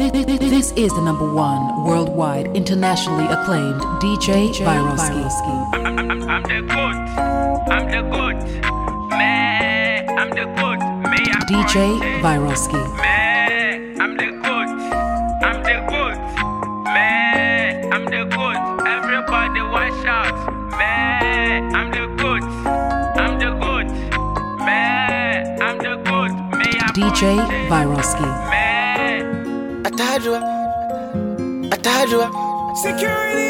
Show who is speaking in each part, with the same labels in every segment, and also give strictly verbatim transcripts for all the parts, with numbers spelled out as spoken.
Speaker 1: This is the number one worldwide, internationally acclaimed D J Viroski.
Speaker 2: I'm, I'm, I'm, I'm the goat. I'm the goat. Man, I'm the goat. Me, I'm
Speaker 1: D J Viroski.
Speaker 2: Man, I'm the goat. I'm the goat. Man, I'm the goat. Everybody watch out. Man, I'm the goat. I'm the goat. Man, I'm the goat. Me, I'm
Speaker 1: D J Viroski.
Speaker 2: Man,
Speaker 3: Atadwa, Atadwa, security.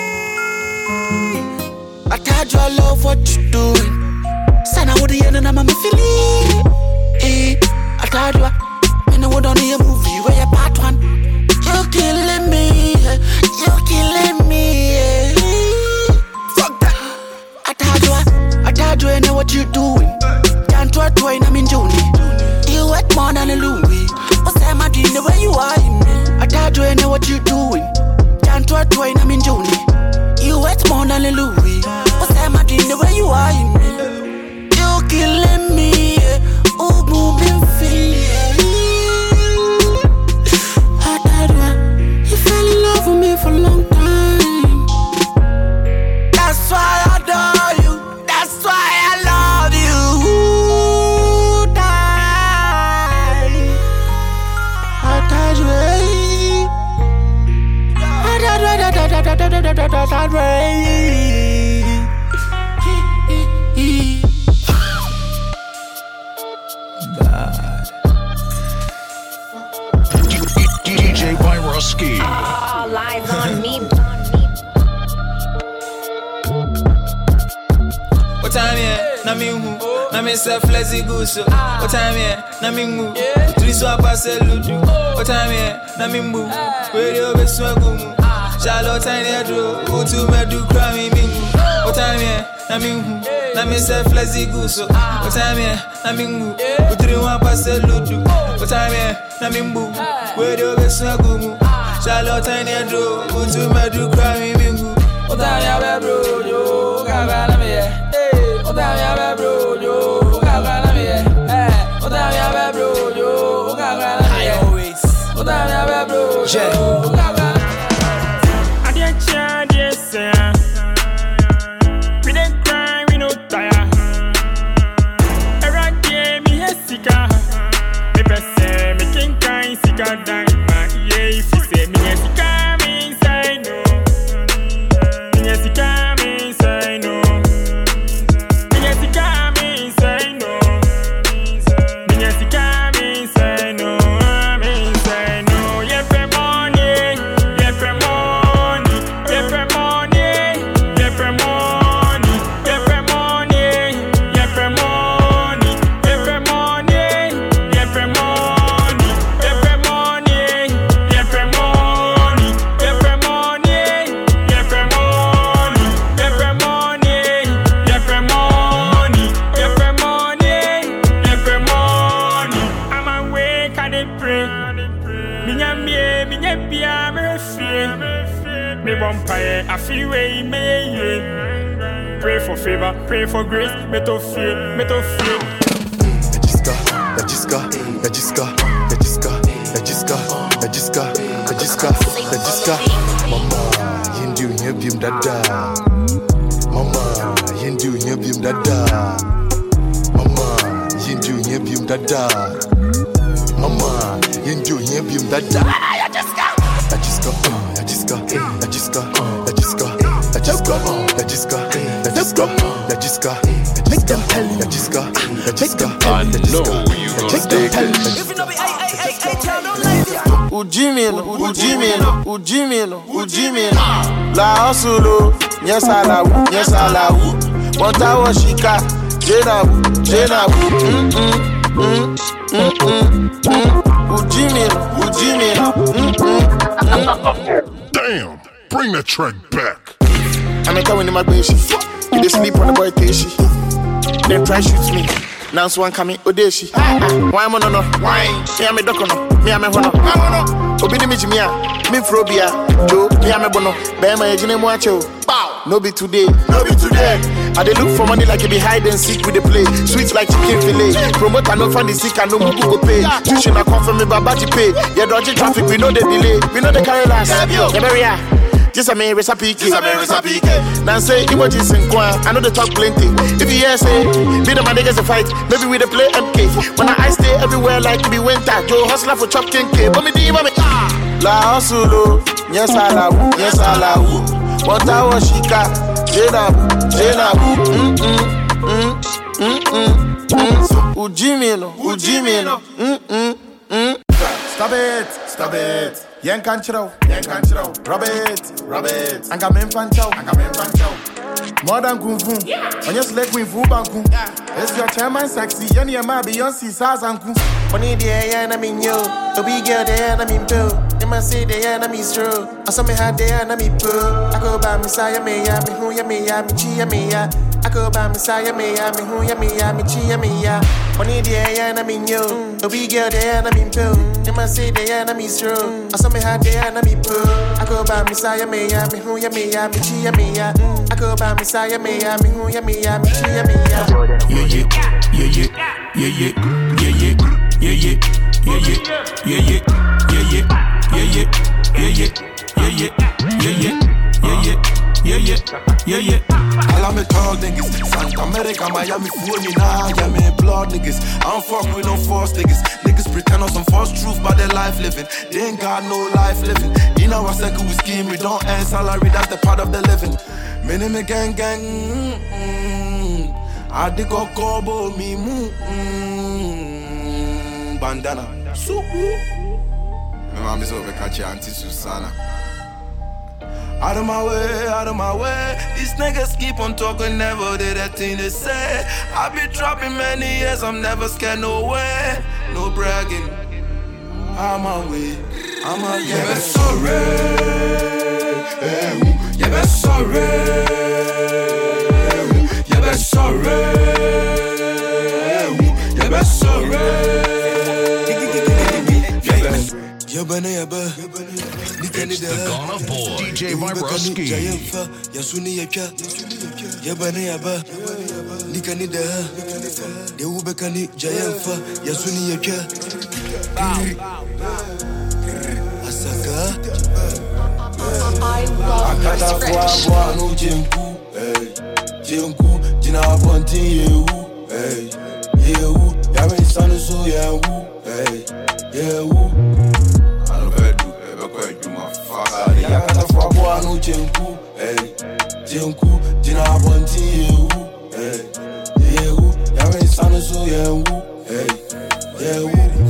Speaker 3: Atadwa, love what you doing. Sana would the end and I'm a feeling. Eh, Atadwa, when I would on a movie where you part one. You killing me, you killing me. Fuck that. Atadwa, Atadwa, I know what you doing. Can't try to I'm in June. You wet more than a Louis. What's that my dream the way you are in me? I told you I know what you doing. Can't try to I'm in June. You wet more than a Louis. What's that my dream the way you are in me? You killing me. Oh, moving feet. I told you you fell in love with me for a long time. That's why I adore you. That's why I love you. That way. God.
Speaker 4: D J Viroski.
Speaker 5: All lies on me.
Speaker 6: What time here? Na me who? Na me say flexi goose. What time here? Na me who? Three swap pass ludu. What time here? Na me who? Radio be swagum. Charlotte tiny adro, go to me do crime me. What time here? Na me who? Na me say flexi goose. What time here? Na me who? Three one pass ludu. What time here? Na me who? Radio be swagum. Charlotte tiny adro, go to me do crime me. What time here, bro? Yo, gaga na me. Hey, what time here, bro? Yo, gaga na me. Hey, what time here, bro? Yo, gaga na me. I always. What time here, bro? Yo, gaga.
Speaker 7: We don't cry, we no tire. Every day me a sika. Me say me king kind sika die. Yeah, if you say me a sika, me say no. Me a sika, me say no. Me a sika, me say no. Me a sika, me say no. Me say no. Yeah, for money, yeah for money, yeah for money, yeah for money, yeah for money, yeah for money, yeah for money, yeah for money, yeah for money, yeah for money, yeah for money, yeah for money, yeah for money, yeah for money, yeah for money, yeah for money. I'm awake and I pray. Me nyamie, me nyapia, me refrain. Me vampire, I feel way, me pray for favor, pray for grace. Me to fear, me to fear.
Speaker 8: Najiska, Najiska, Najiska, Najiska, Najiska, Najiska, Najiska, Najiska. Mama, Hindu nyebim dada. Mama, Hindu nyebim dada. Mama, Hindu nyebim dada. Mama, Hindu nyebim dada. Najiska, Najiska, Najiska, Najiska, Najiska, Najiska, Najiska, Najiska. Make them tell you, Najiska, Najiska.
Speaker 4: I know you gonna dig this.
Speaker 3: If you know me, I, I, I, I tell no lady. Ujimino, Ujimino, Ujimino, Ujimino. La Osulu, yes I love, yes I love. Montawa Shika, Jena, Jena. Mm mm mm mm mm. Ujimino, Ujimino. Mm mm.
Speaker 4: Damn, bring that track back.
Speaker 3: I'm a going in my baby. They sleep on the boy Teshi. Then try shoot me. Now one coming Odeshi. Why am I no? Why? Me am a docono. Me am a hono. Obidi mi jimia. Me frobia. Joe. Me am a bono. Be my ejine muacho. No be today. No be today.
Speaker 9: I dey look for money like it be hide and seek with the play. Sweet like chicken fillet. Promote and no funny sick and no mugu go pay. Tuition I come from me babaji pay. Yeah, dodgy traffic, we know the delay. We know the carry last. Yeah, yeah, just a me recipe. Just a me recipe. Now say emojis in coin. I know they talk plenty. If you hear say, be the man niggas a fight. Maybe we dey play M K. When I stay everywhere like it be winter. Joe hustler for chop king K. But me di me La hustle, yes I la woo, yes I la woo. What I was shika, jena woo, jena woo. Mm mm mm mm mm. So ujimino, ujimino. Mm mm mm. Stop it, stop it. Yen can't chill, yen can't chill. Rub it, rub it. Anga men fan chow, anga men fan chow. More than kung fu. On your leg queen fu banku. It's your chairman sexy. Yen your ma Beyonce saz anku. Funny day, yen I mean yo. The big girl there, I mean pill. They must say they are me true. I saw me had there, I me poo. I go by Messiah, me ya, me who ya, me ya, me chi ya, me ya. I go by Messiah, me ya, me who ya, me ya, me chi ya, me ya. Funny day, yen I mean yo. The big girl there, I mean pill. They must say they are me true. I saw me had there, I me poo. I go by Messiah, me ya, me who ya, me ya, me chi ya, me ya. I go by Messiah, me ya, me who ya, me ya, me chi ya, me ya.
Speaker 10: Yeah yeah, yeah yeah, yeah yeah, yeah yeah, yeah yeah, yeah yeah, yeah yeah, yeah yeah. Yeah yeah, yeah yeah, yeah yeah, yeah yeah, yeah yeah, yeah yeah, yeah yeah.
Speaker 11: All of me tall niggas, Santa America, Miami, phony now, yeah me blood niggas. I don't fuck with no false niggas. Niggas pretend on some false truth about their life living. They ain't got no life living. You know what second we scheme, we don't earn salary, that's the part of the living. Mini me gang gang, mm-mm. I dig a kobo me moo, mm-mm. Bandana, suku. My mom is over catch your Auntie Susanna. Out of my way, out of my way. These niggas keep on talking, never did that thing they say. I been trapping many years, I'm never scared, no way. No bragging. I'm on my way, I'm on my way. Yeah, but sorry. Yeah, but sorry. Yeah, but sorry. Yeah, but sorry. Yabana yaba,
Speaker 4: it's the Ghana boy, D J Viroski.
Speaker 11: Yasuni yaka, yabana yaba, Nikani da, Yewubekani Jayanfa, Yasuni yaka, Asaka, Akata kwa no jemku, jemku, jina ponti yehu, yehu, yawe sanu so yehu, yehu. Yakata fwa kwa no jenku, eh, jenku, jina bonti yehu, eh, yehu, yawe sanu so yehu, eh, yehu.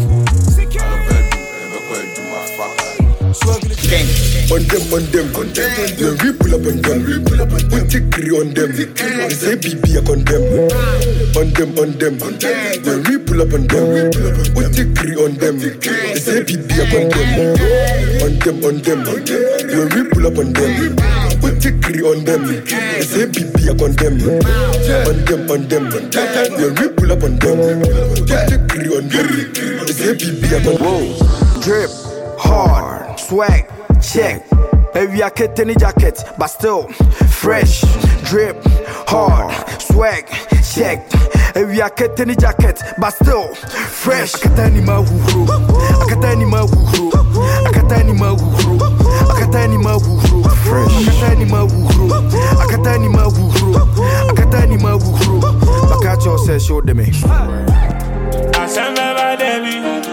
Speaker 8: On them, on them, on them. When we pull up on them, we pull up on them. We take three on them. They say B B on them. On them, on them, on them. When we pull up on them, we take three on them. They say B B on them. On them, on them, on them. When we pull up on them, we take three on them. They say B B on them. On them, on them, on them. When we pull up on them, we take three on them. They say B B on them.
Speaker 12: Whoa, drip, hard, swag. Check, every jacket any jacket, but still fresh, drip, hard, swag, check. Every jacket any jacket, but still fresh. Akatani ma wuru, akatani ma wuru, akatani ma wuru, akatani ma wuru, fresh. Akatani ma wuru, akatani ma wuru, akatani ma wuru. Bakacho says show them me.
Speaker 7: Asamba Debbie.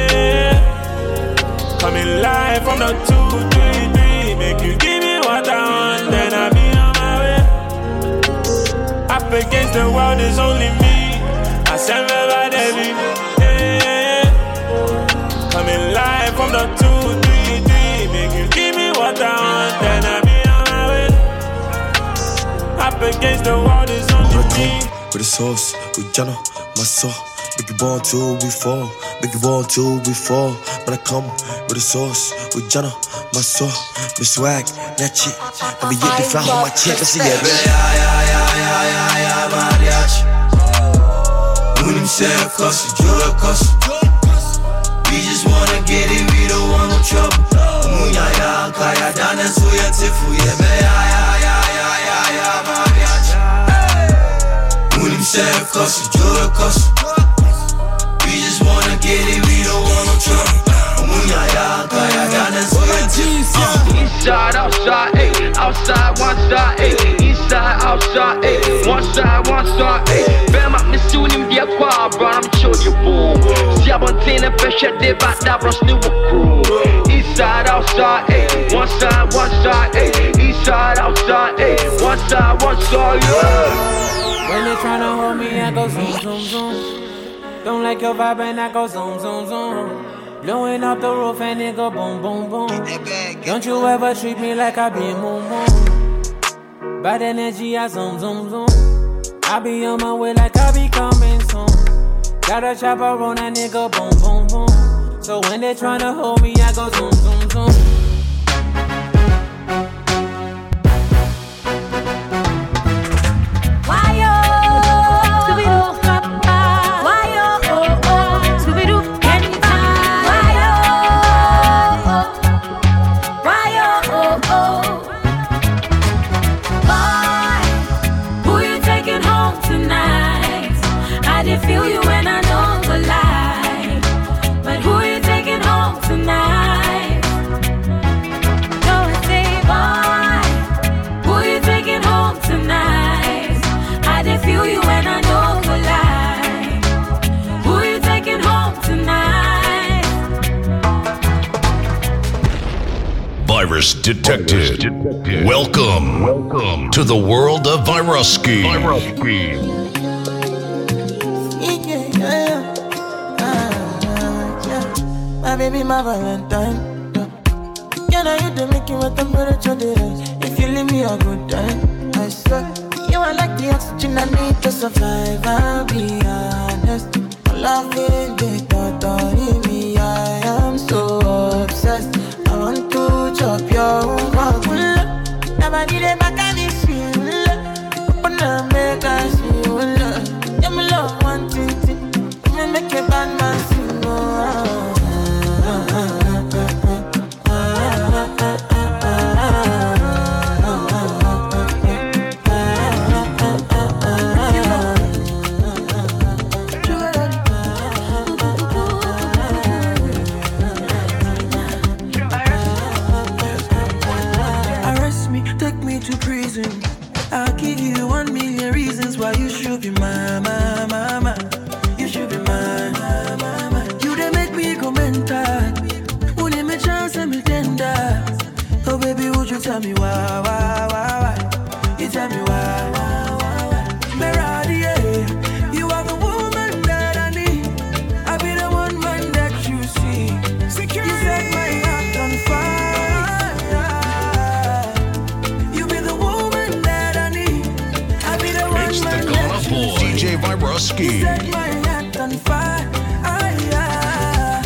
Speaker 7: Coming live from the two, three, three. Make you give me what I want, then I'll be on my way. Up against the world is only me. I send my baby. Yeah. Coming live from the two, three, three. Make you give me what I want, then I'll be on my way. Up against the world is only me.
Speaker 11: With the sauce, with Jana, my soul. Make you born till we fall, make you born till we fall. When I come with the sauce, with Jana, my soul, my swag, that shit. Let me get the fly on my chest, let's see it. Yeah, yeah, yeah, yeah, yeah, mariachi. When him say cuss, you cuss. We just wanna get it, we don't want no trouble. Munya ya, kaya dance, so ya tifu, yeah, yeah, yeah, yeah, yeah, yeah, mariachi.
Speaker 13: cost you, do it cost you. We just wanna get it, we don't want no trouble.
Speaker 2: Inside, outside, ayy, outside, one side, ayy, inside, outside, ayy, one side, one side, ayy. Bam up the soon in the aqua, bro, I'm showing you boom. See, I'm on ten and pressure, they back that bro, new crew. Inside, outside, ayy, one side, one side, ayy, inside, outside, ayy, one side, one side, yeah.
Speaker 14: When they tryna hold me, I go zoom, zoom, zoom. Don't like your vibe and I go zoom, zoom, zoom. Blowing up the roof and it go boom, boom, boom. Don't you ever treat me like I be moon, moon. Bad energy, I zoom, zoom, zoom. I be on my way like I be coming soon. Got a chopper on that nigga, boom, boom, boom. So when they tryna hold me, I go zoom, zoom, zoom.
Speaker 4: Virus detected. Welcome, welcome to the world of Viruski. Viruski.
Speaker 3: Yeah, yeah, ah, yeah. My baby, my Valentine. Yeah, now you do make it with temperature days. If you leave me a good time, I swear. You are like the oxygen I need to survive. I'll be honest. Loving the thought of me, I am so obsessed. I want to chop your own. Never need a back and it's feel. Open up, make us feel. Yeah, me love one thing. Me make a bad man sing.
Speaker 15: I'll give you one million reasons why you should be mine, mine, mine, mine. You should be mine, mine, mine, mine. You they make me go mental. Who need me chance and me tender? Oh baby, would you tell me why, why, why, why? You tell me why, why, why, why? Meradi, yeah. You are the woman that I need. I'll be the one man that you see. Security. You set my heart on fire.
Speaker 4: D J Viruski.
Speaker 15: Set my heart on fire. Ah, yeah.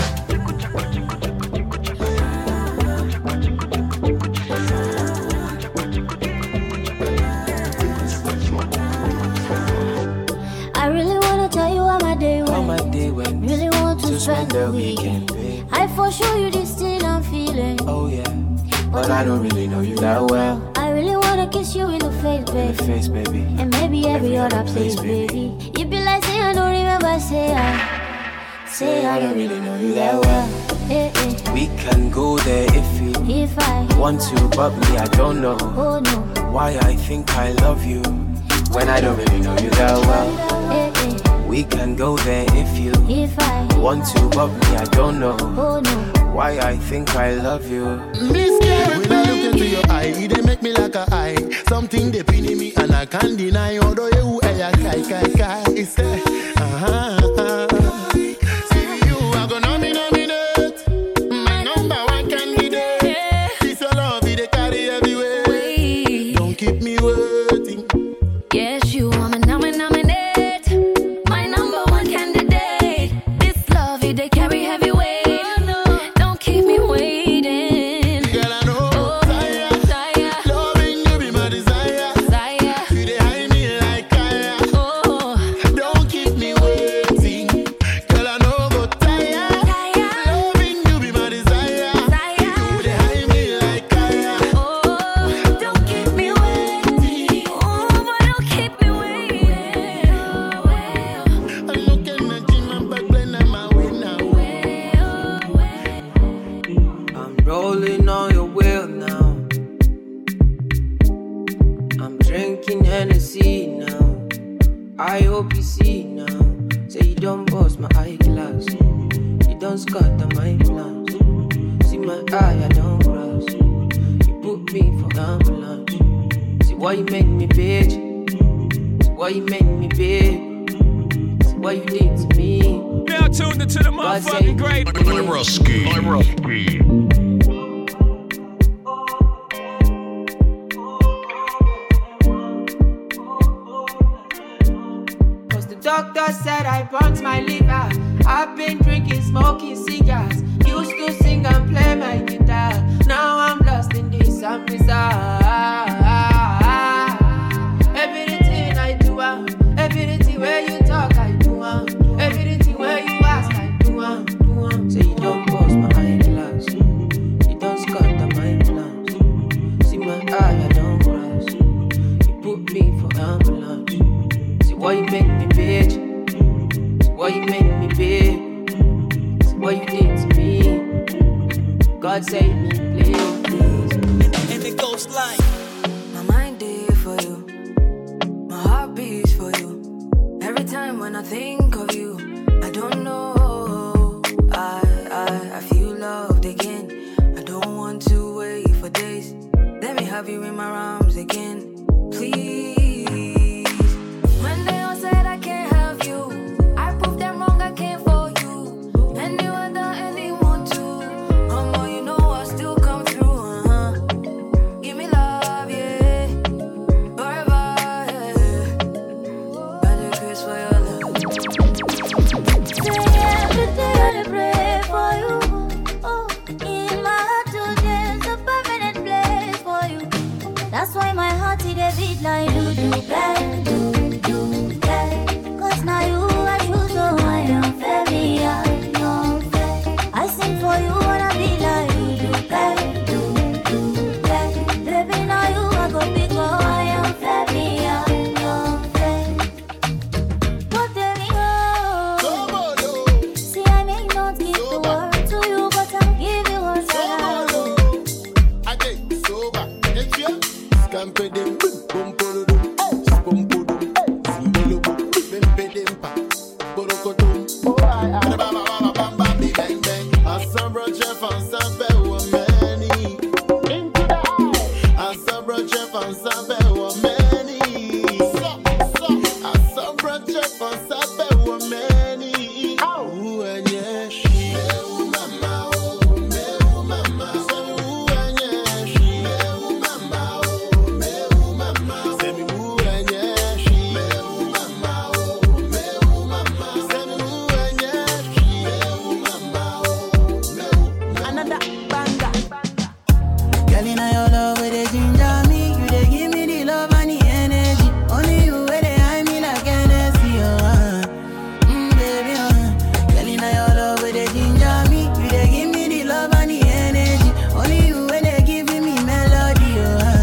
Speaker 16: I really wanna tell you how my day went.
Speaker 14: How my day went.
Speaker 16: Really want to,
Speaker 14: to
Speaker 16: spend the weekend.
Speaker 14: weekend
Speaker 16: I for sure you this thing I'm feeling.
Speaker 14: Oh yeah, but I don't really know you that well.
Speaker 16: I really wanna kiss you in the face, baby.
Speaker 14: In the face, baby.
Speaker 16: And maybe every, every other place,
Speaker 14: place,
Speaker 16: baby. baby. You be like, say I don't remember, say I, say I don't really know you that well. Eh, eh.
Speaker 14: We can go there if you
Speaker 16: if I
Speaker 14: want to, but me I don't know.
Speaker 16: Oh no,
Speaker 14: why I think I love you when I don't really know you that well.
Speaker 16: Eh, eh.
Speaker 14: We can go there if you
Speaker 16: if I
Speaker 14: want to, but me I don't know.
Speaker 16: Oh no,
Speaker 14: why I think I love you.
Speaker 9: Miss Girl, when I look into your eye, they make me like a eye. Something they pin in me and I can't deny. Although you are kai kai kai, it's there. Uh-huh. See you, I go nominate, nominate. My number one candidate. This your love, they carry everywhere.
Speaker 16: Wait.
Speaker 9: Don't keep me waiting.
Speaker 16: Yes, you are my nominate, nominate. My number one candidate. This love, they carry heavyweight.
Speaker 14: rolling on your wheel now. I'm drinking Hennessy now. I hope you see now. Say you don't bust my eyeglass. You don't scatter my plans. See my eye, I don't cross. You put me for ambulance. See why you make me bitch. See why you make me big. See why you did to me.
Speaker 10: Now tuned into the motherfucking great
Speaker 4: Viruski. Viruski.
Speaker 14: Doctor said I burnt my liver. I've been drinking, smoking cigars. Used to sing and play my guitar. Now I'm lost in this and bizarre. Everything I do, uh, everything where you talk, I do. Uh, everything where you ask, I do. Uh, do uh. Say you don't bust my eyeglass. You don't scatter my plans. See my eye, I don't cross. You put me for ambulance. See why you make me bitch. See why you make me big. See what you did to me. God save me, please, please.
Speaker 15: And it goes like my mind did for you. My heart beats for you. Every time when I think of you, I don't know. I, I, I feel loved again. I don't want to wait for days. Let me have you in my arms again. Please. When they all said I can't have you, I proved them wrong, I came for you. And you were the anyone too. Mama, you know I still come through, uh-huh. Give me love, yeah. Forever, yeah. Better kiss for your love. Say every day I pray for you. Oh, in my heart there's a permanent place for you. That's why my heart is a beat like do do bang, do do bang. Cause now you are true, so I am very young. I sing for you, wanna be like do do bang, do do bang. Baby, now you are go big, oh, I am very young. But there we go. See, I may not give the world to you, but I'll give you what I have.
Speaker 9: I get sober, get you. Scamper them, boom, boom, boom, boom, boom, boom, zimbalo, boom, bim, bim, pa, borokotum. Oh, I, I, ba, ba, ba, ba, ba, big bang, bang. Asabra chef and sabe wa many. Into the eye. Asabra chef and sabe wa many. So, so. Asabra chef and sabe wa many. Ooh, and yeah, she. Meu mama, oh, meu mama. So, ooh, and yeah, she. Meu mama, oh, meu mama. Say me ooh, and yeah, she. Meu mama, oh, meu mama. Say me ooh, and yeah, she. Meu mama, oh, meu mama.
Speaker 15: Another banger.
Speaker 3: Girl, in your love, where they ginger me, you they give me the love and the energy. Only you where they hide me like Hennessy, oh, uh. mm, baby, uh. Girl, in your love, where they ginger me, you they give me the love and the energy. Only you where they giving me melody, oh, uh.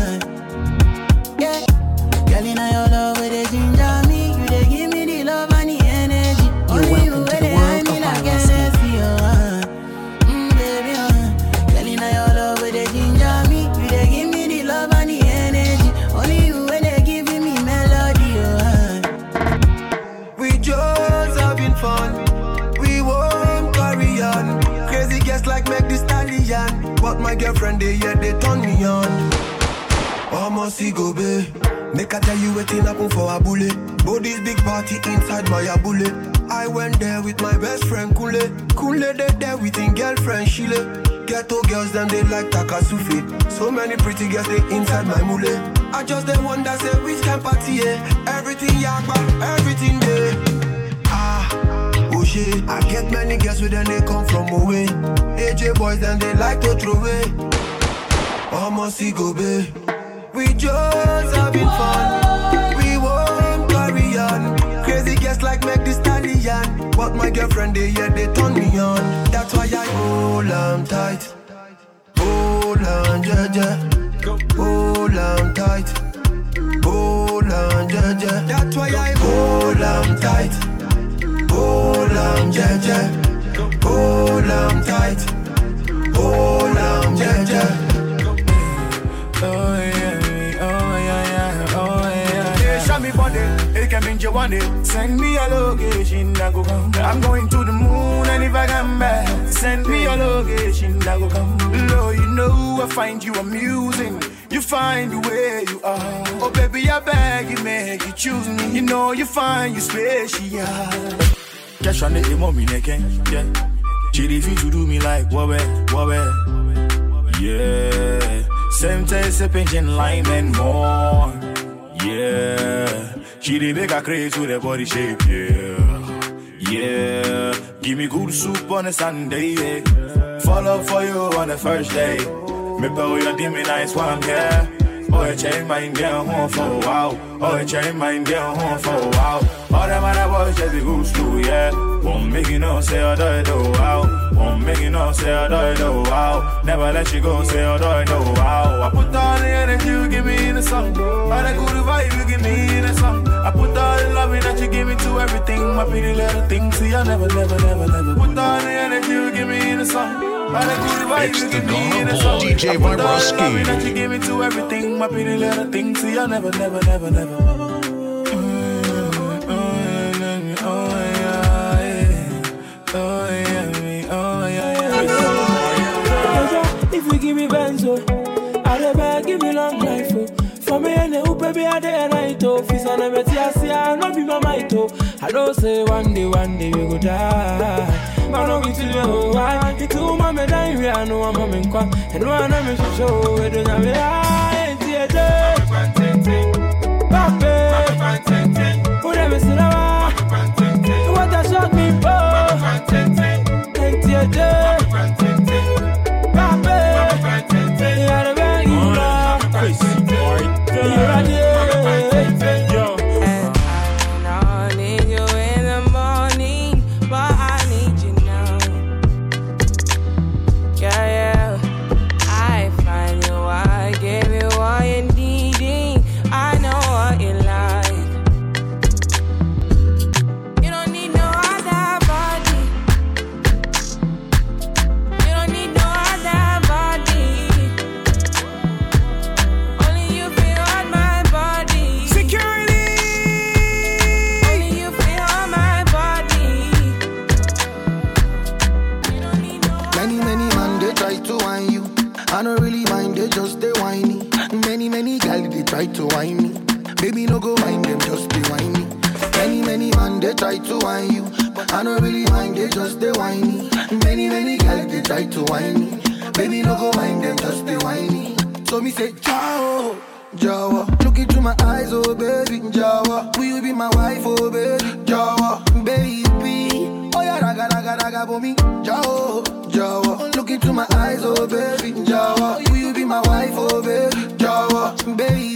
Speaker 3: yeah. Girl, in your love, where they ginger me, you they give me the love and the energy. Only you
Speaker 1: welcome to
Speaker 3: where
Speaker 1: the
Speaker 3: they
Speaker 1: world
Speaker 3: hide me
Speaker 1: of
Speaker 3: like
Speaker 1: Viruski.
Speaker 3: Hennessy, oh, uh. mm, baby, uh. Girl, in your love, where they ginger me, you they give me the love and the energy. Only you where they giving me melody, oh, uh.
Speaker 12: We just having fun. We won't carry on. Crazy guests like Meg the Stallion. But my girlfriend, they yeah, they turn me on. Almost see go be. Make I tell you waiting happen for a bullet. But this big party inside my bullet. I went there with my best friend Kule. Kule they there with his girlfriend Shile. Ghetto girls them they like Takasufi. So many pretty girls they inside my mule. I just the one that say which can party yeah. Everything yakba, everything there. Ah, oh shit. I get many girls with them they come from away. A J boys then they like to throw away. Almost see go be. We just having fun. We won't carry on. Crazy guests like Meg the Stallion. But my girlfriend they yeah they turn me on. That's why I hold on tight. Hold on, yeah, yeah. Hold on tight. Hold on, yeah, yeah. That's why I hold on tight. Hold on, yeah, yeah. Hold on tight. Hold on, yeah, one day, send me a location, I go come. I'm going to the moon, and if I come back, send me a location, I go come. Lord, you know I find you amusing. You find the way you are. Oh baby, I beg you, make you choose me. You know you find you special. Cash on the mommy again, yeah. She refuse to do me like wabe, wabe. Yeah. Same taste, a pension lime and more. Yeah. She did make a craze with her body shape, yeah. Yeah. Give me good soup on a Sunday, yeah. Fall up for you on the first day. Me bow your dimmy nice one, yeah. Oh, I change mine down home for a while. Oh, I change mine down home for a while. All them other boys just be good school, yeah. Won't make you know, say I do it, oh, wow. Won't make you know, say I do it, oh, wow. Never let you go, say I do it, oh, wow. I put all the energy you give me in the song. All the good vibe you give me in the song. I put all the loving that you give me to everything. My pretty little thing, see I never, never, never, never. Put all the energy you give me in the song. All the good vibe you give me in the song.
Speaker 4: D J
Speaker 12: I put all the loving
Speaker 4: Vibroski.
Speaker 12: that you give me to everything. My pretty little thing, see I never, never, never, never.
Speaker 14: If you give me benzo, I'll beg, give me long life. Oh. For me and the baby, I day and night. Oh, Fis and I met you, I not be my might. Oh, I don't say one day, one day we go die. But no, we tell you why. You two mama die, we are no one coming qua. And one of me show it on the eye. Pape, whatever sit down. What I shot me for.
Speaker 17: try to whine me. Baby, no go mind them, just be whiny. Many, many man, they try to whine you. But I don't really mind, they just they whiny. Many, many girls, they try to whine me. Baby, no go mind them, just be whiny. So me say, ciao, Jawa. Look into my eyes, oh baby, Jawa. Will you be my wife, oh baby, Jawa. Baby, oh yeah, raga, raga, raga, for me, Jawa, Jawa. Look into my eyes, oh baby, Jawa. Will you be my wife, oh baby, Jawa. Baby,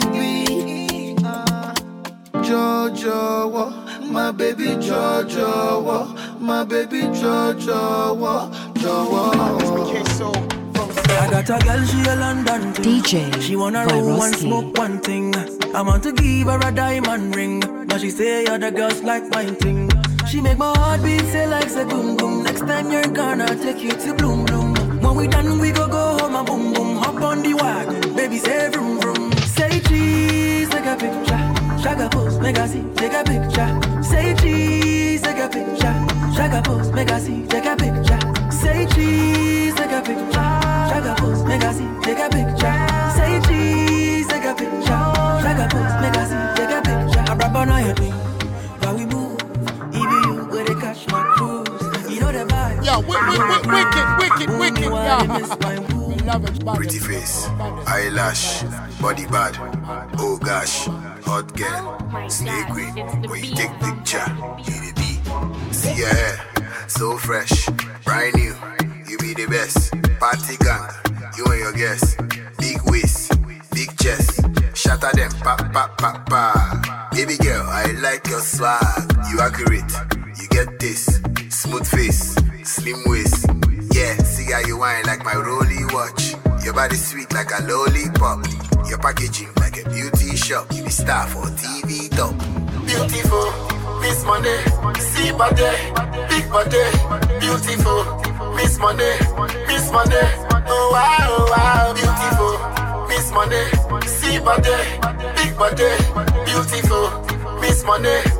Speaker 17: Jawa, my baby, Jawa, my baby, Jawa, Jawa.
Speaker 15: I got a girl, she a London thing.
Speaker 1: D J
Speaker 15: She wanna roll one, smoke one thing. I want to give her a diamond ring, but she say other girls like mine thing. She make my heart beat say like say boom boom. Next time you're gonna take you to bloom bloom. When we done we go go home and boom boom. Hop on the wagon, baby say vroom vroom. Say cheese, take a picture. Shaka pose, make I see, take a picture. Say cheese, take a picture. Shaka pose, make I see, take a picture. Say cheese, take a picture. Shaka pose, make I see, take a picture. Say cheese, take a picture. Shaka pose, make I see, take a picture. I rap on your thing, while we move. Even you, where they catch my cruise. You know the vibe.
Speaker 9: Yo, wicked, wicked, wicked, wicked, yeah.
Speaker 18: Pretty face, eyelash, body bad. Oh gosh, hot girl, snake queen. When you take picture, you the beat. See your hair, so fresh, brand new. You be the best. Party gang, you and your guests. Big waist, big chest. Shatter them, pa pa pa pa. Baby girl, I like your swag. You accurate, you get this. Smooth face, slim waist. Yeah, see how you whine like my rolly watch. Your body sweet like a lollipop. Your packaging like a beauty shop. You be star for T V top.
Speaker 9: Beautiful, Miss Money, see body, big body. Beautiful, Miss Money, Miss Money. Oh wow, oh wow, beautiful, Miss Money, see body, big body. Beautiful, Miss Money, Miss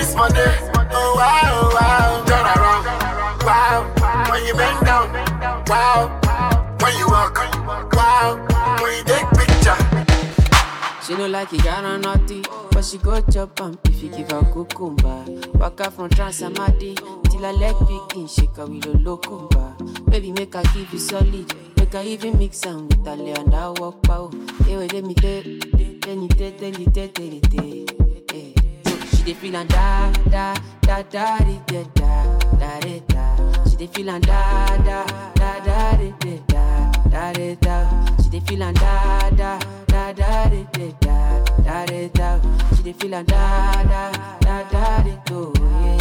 Speaker 9: is my day. Oh wow, wow, turn around. Wow, when you bend down. Wow, when you walk. Wow, when you take picture.
Speaker 14: She no like it, got on naughty, but she go chop and if you give her cucumber. Walk out from Transamadi till her leg begin shake her with a locumba. Baby, make her give you solid, make her even mix am with her lay and I walk out. Hey, wait, let me tell, tell me tell, tell me tell, tell me tell. She dey feel and da da da da da da da da da. She dey feel and da da da da da da da da da. She dey feel and da da da da da da da da da. She dey feel and da da da da da do.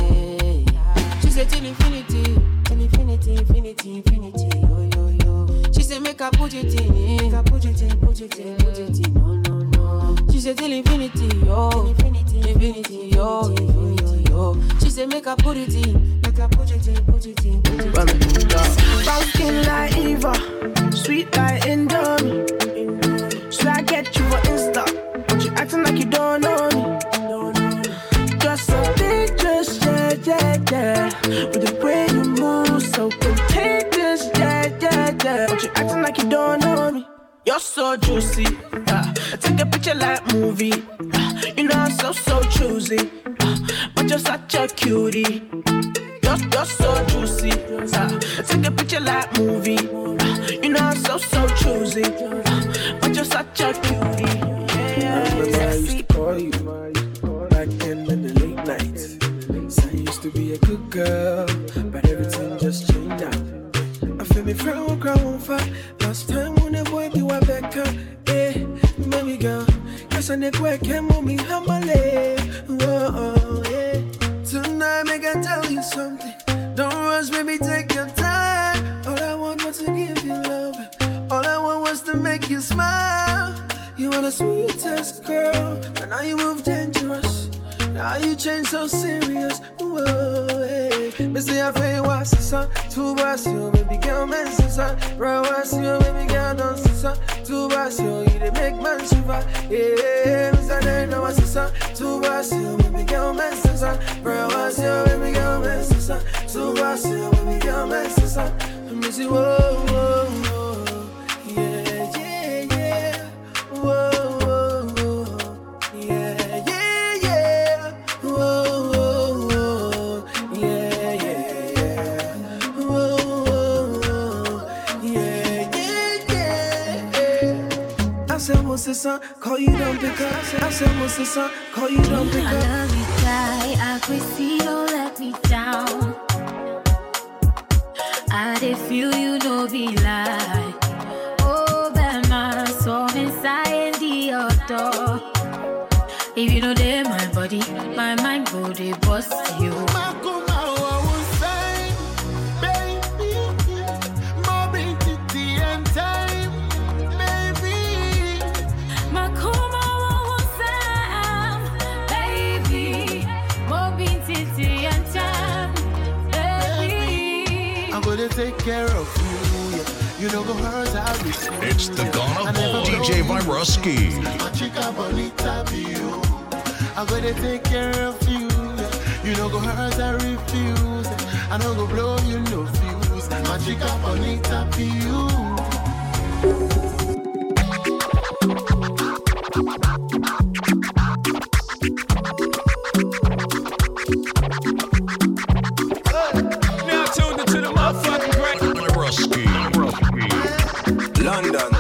Speaker 14: She say till infinity, till infinity, infinity, infinity. Yo yo yo. She say make her put it in, make her put it in, put it in, put it in. No no no. She say till infinity, yo, infinity, infinity, yo, infinity, yo. She say make her put it in, make her put it in, put it in, put it in.
Speaker 15: Brown skin like Eva, sweet like Indomie. Should I get you for Insta? But you acting like you don't know me. Just so dangerous, yeah, yeah, yeah. With the way you move, so contagious, yeah, yeah, yeah. But you acting like you don't know me. You're so juicy, uh, I take a picture like movie. uh, You know I'm so, so choosy, uh, but you're such a cutie. You're, you're so juicy, uh, I take a picture like movie. uh, You know I'm so, so choosy, uh, but you're such a cutie. Yeah, I remember I used to call you back then in the late nights. So I used to be a good girl, but everything just changed now. I feel me friend will cry on fire. Last time when the boy be wa back up, eh, baby girl. Yes, I never work him on me, hamale. Whoa, yeah. Tonight, make I tell you something. Don't rush, baby, take your time. All I want was to give you love. All I want was to make you smile. You are the sweetest girl, but now you move dangerous. Now you change so serious. Whoa, hey. Missy, I feel what's the sun. Two bars, you baby girl, man, sister. Right, what's you, baby girl, don't sister. Two bars, you, you they make man shiver. Yeah, Miss I don't know what's the sun. Two bars, you, baby girl, man, sister. Right, what's you, baby girl, man, sister. Two bars, you, baby girl, man, sister. Missy, whoa, whoa, whoa. Yeah, yeah, yeah. Whoa. Son, call you don't pick up. I said, what's the son? Call you don't pick up.
Speaker 16: I love you, die. I could see, don't let me down. I did feel you know be like. Oh, but my soul inside the auto. If you know they my body, my mind go they bust you.
Speaker 13: Take care of you, yeah. You know go hurt how you see.
Speaker 4: It's the Ghana Ball, D J Viruski.
Speaker 13: My chica bonita be you. I'm gonna take care of you, yeah. You know go hurt I refuse. I know go blow you no fuse. My chica bonita be you.
Speaker 19: London.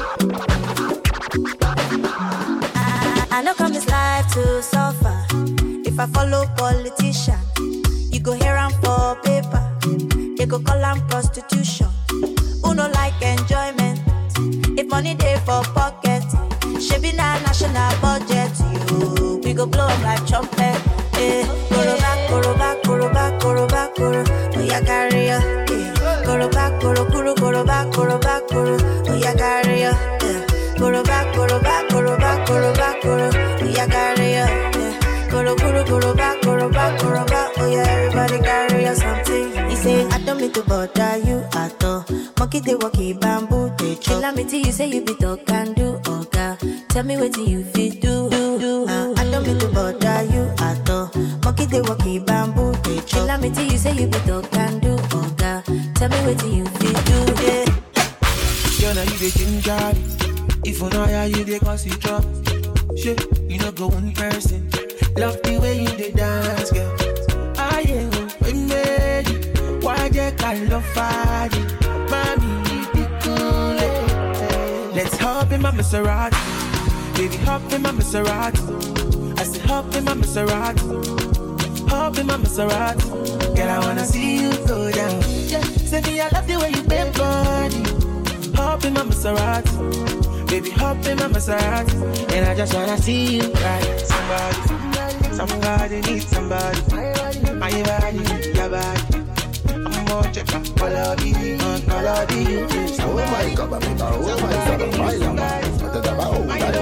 Speaker 20: I, I know come this life to suffer. If I follow politician, you go here and for paper. They go call am prostitution. Who no like enjoyment? If money dey for pocket, shebi na national budget. You we go blow like trumpet. Eh, koroba, koroba, koroba, koroba, koro. Oh yeah, carry ya. Koroba, koro, koro, koroba, koroba, koro. Oh yeah, carry ya. Koroba, koroba, koroba, koroba, koro. Oh yeah, carry ya. Koro, koro, koroba, koroba, koroba. Oh yeah, everybody carry ya something. He say I don't mean to bother you at all. Monkey they walkie bamboo they chop. Chill me till you say you be talk and do. Oh God, tell me what you fit do. do, do. Uh, I don't mean to bother you at all. monkey they walkie bamboo. Tell me till you say you be dog can do. Oh God, tell me what you feel do. Yeah.
Speaker 15: You know you the ginger. If you know how you the cause it drop. Shit, you know go one person. Love the way you the dance, girl. I am we made it. Why you call love fire? Mommy, be cool. Let's hop in my Maserati. Baby, hop in my Maserati. I said hop in my Maserati. Hop in my Maserati. Girl, I wanna see you go down. Yeah, say me I love the way you bend body. Hop in my Maserati. Baby, hop in my Maserati. And I just wanna see you right. Somebody, somebody needs somebody. My body, your body. I'm more check up, follow me, follow me. Oh my God, oh my God, oh my God, oh my God, oh my God,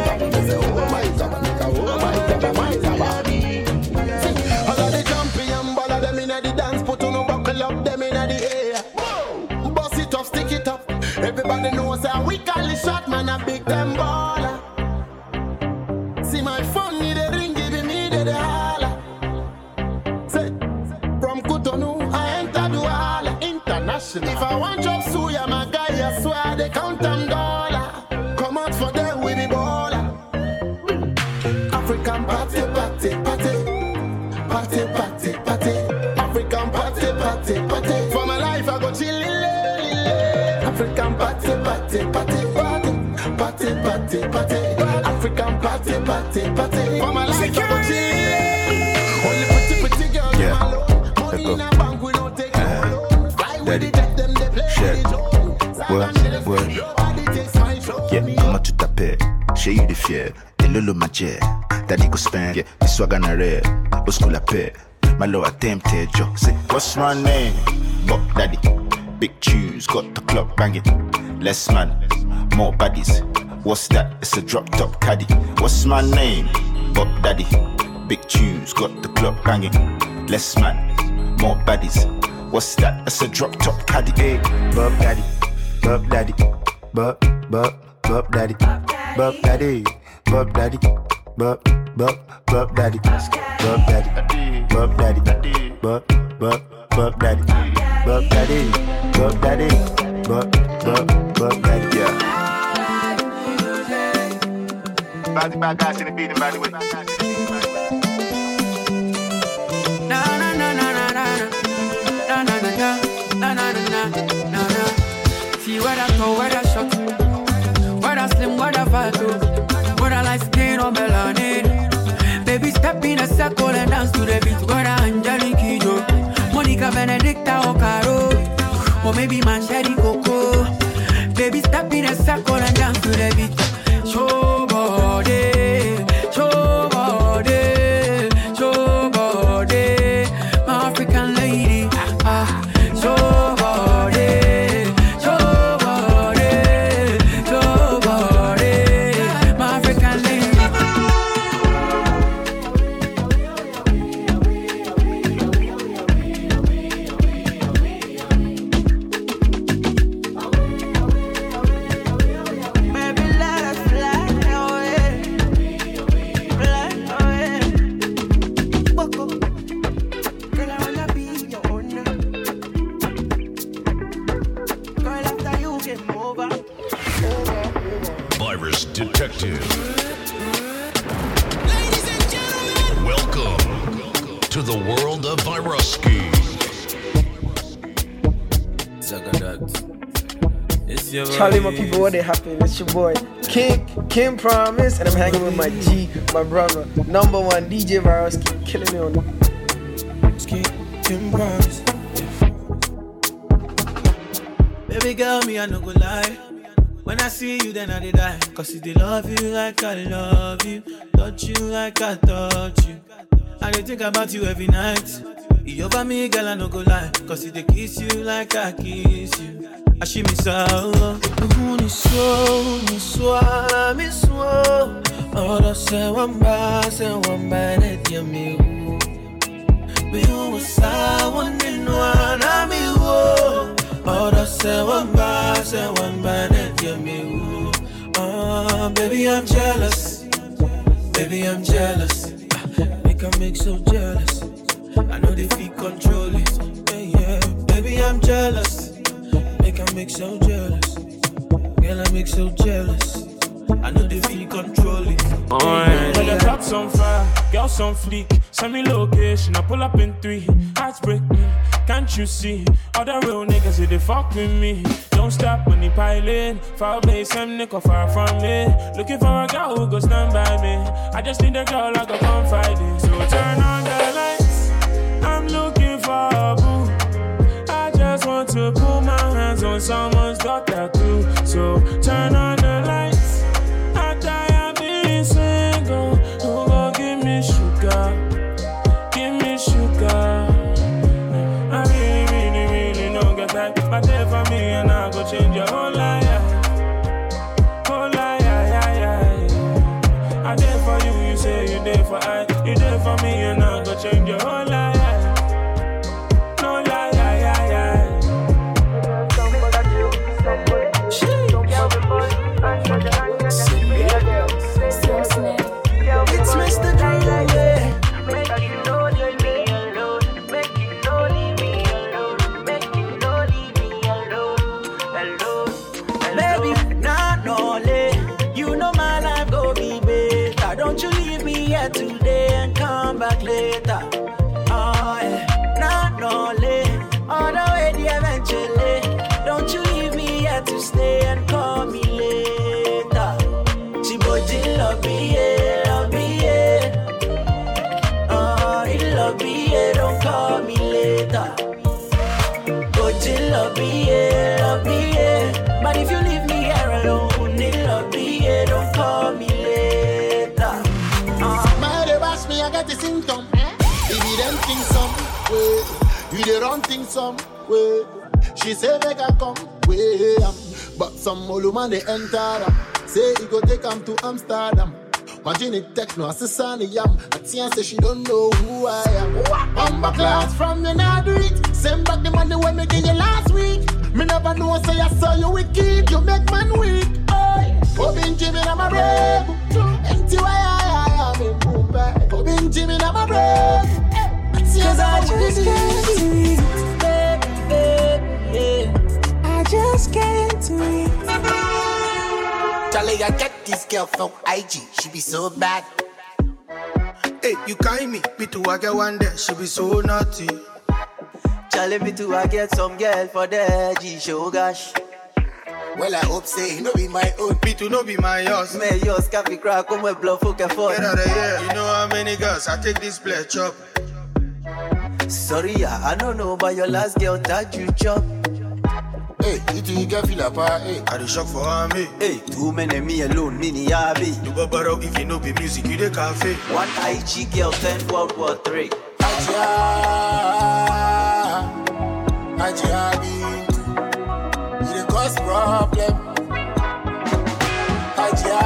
Speaker 15: oh my God. All of the champion, all of them in the dance, put on a buckle up, them in the air. Bust it up, stick it up. Everybody knows how we call it shot, man, a big them baller. See my phone, need a ring, giving me the holler. Say, from Cotonou, I enter Douala, international. If I want job, suya, my guy, I swear they count them dollar. Come out for them with the baller. African party, party, party. Party, party, party. African party, party, party. For my life, I go chillin'. African party, party, party, party, party, party, party. African party, party, party. For my life, I go chillin'. Only pretty, pretty girl in my loan. Money in a bank, we don't take no loan. Fly with the deck, them they play with the drone. Word, word.
Speaker 18: Yeah, comment tu t'appelles? J'ai eu des fiers, et lolo ma jet. Daddy go spend, yeah, this swag on a red. Au school la paix, my low attempted, yo. Say, what's my name? Buck Daddy. Big tunes, got the club banging. Less man, more baddies. What's that? It's a drop top caddy. What's my name? Buck Daddy. Big tunes, got the club banging. Less man, more baddies. What's that? It's a drop top caddy. Hey, Buck Daddy, Buck Daddy, Buck, Buck, Buck Daddy, Buck Daddy, Buck Daddy, Buck, Buck, Buck Daddy, Buck Daddy, Buck Daddy, Buck, Buck, Buck Daddy, Buck Daddy, Buck Daddy, Buck, Buck, Buck Daddy, yeah. Bad, bad guys in the beat, by the way.
Speaker 15: Na na na na na na na na na na na na na na. See what I throw, what I shot, what I slim, what I fat, what I like skin or melanin. Baby, step in a circle and dance to the beat. What I Angelique Kidjo, Monica Benedicta or Caro, or maybe Mancheri Coco. Baby, step in a circle and dance to the beat. Show body, show body, show body, my African lady. Ah, show body, show body, show body, my African lady.
Speaker 4: Virus Detective. Ladies and gentlemen, welcome to the world of Viruski.
Speaker 19: Charlie, my people, what they happen? It's your boy King, King Promise, and I'm hanging with my G, my brother, number one D J Viruski, killing me on the
Speaker 15: King, King Promise. Baby girl, me I no go lie. When I see you, then I did die. Cause if they love you like I love you, touch you like I touch you, I dey think about you every night. You over me, girl, I no go lie. Cause if they kiss you like I kiss you, I she me so. Me so, me so, me so. Ora se wamba, se wamba ne dia me wo. Me wo sa wone no ana me wo. Ora se wamba, se wamba ne dia me wo. Ah, baby I'm jealous, baby I'm jealous. Make I make so jealous.
Speaker 6: I know they feel control it. Yeah, yeah. Baby, I'm jealous. Make I make so jealous. Girl, I make so jealous. I know they feel control it.
Speaker 7: Oh, yeah. Well, the top some fire, girl some fleek. Send me location, I pull up in three. Hearts break me, can't you see? All the real niggas say they fuck with me. Don't stop when they piling. Far away, some nigga far from me. Looking for a girl who go stand by me. I just need a girl I go confide in. So turn on the lights, I'm looking for a boo. I just want to put my hands on someone's daughter too. So turn on the lights. Single, who gon' give me sugar? Give me sugar. I really, really, really don't get that. But there for me and I go change your whole life. Whole life, yeah, yeah, yeah. I there for you, you say you there for I. You there for me and I go change your whole life. No lie, yeah, yeah, yeah.
Speaker 15: It's Mister Driller, yeah.
Speaker 2: Make you know leave me alone. Make you know leave me alone. Make you know leave me alone. Alone.
Speaker 15: Baby, nah, no, lay. You know my life go be better. Don't you leave me here today and come back later. Oh, yeah. Nah, no, lay. On the way, the eventually. Don't you leave me here to stay and call me later. Chiboji love me, yeah, love me, yeah. Oh, he love me, yeah, don't call me later. Boji love me, yeah, love me, yeah. But if you leave me here alone, he love me, yeah, don't call me later.
Speaker 17: Uh. My they wash me, I get the symptom. If you don't think some way, you the wrong thing some way. She say make I come way, um, but some old man they enter them. Say he go take him to Amsterdam. Imagine it techno, assassin yam. Atia say she don't know who I am. Bumper class from you now do it. Send back the money when me give you last week. Me never know say I saw you wicked. You make man weak. Oh, been Jimmy na my break. Empty why I am in Mumbai. Oh, been Jimmy na my break.
Speaker 15: Cause I just can't do it, baby, baby, yeah. I just can't do it.
Speaker 17: Charlie, I get this girl from I G, she be so bad.
Speaker 12: Hey, you kind me, me too, I get one day, she be so naughty.
Speaker 15: Charlie, me too, I get some girl for the G show, gosh.
Speaker 17: Well, I hope say, no be my own.
Speaker 12: Me too, no be my yours.
Speaker 15: Me yours, coffee crack, come with bluff, okay, for.
Speaker 12: Get out of here, you know how many girls I take this play chop.
Speaker 15: Sorry, yeah, I don't know about your last girl that you chop.
Speaker 17: Hey, you think you get feel apart, hey.
Speaker 12: I the shock for me.
Speaker 15: Hey, too many me alone, mini yabi.
Speaker 12: You go borrow if you know be music, you the cafe.
Speaker 15: One I G girl, ten World War Three.
Speaker 17: Ajia, Ajia be, you the cause problem. Ajia,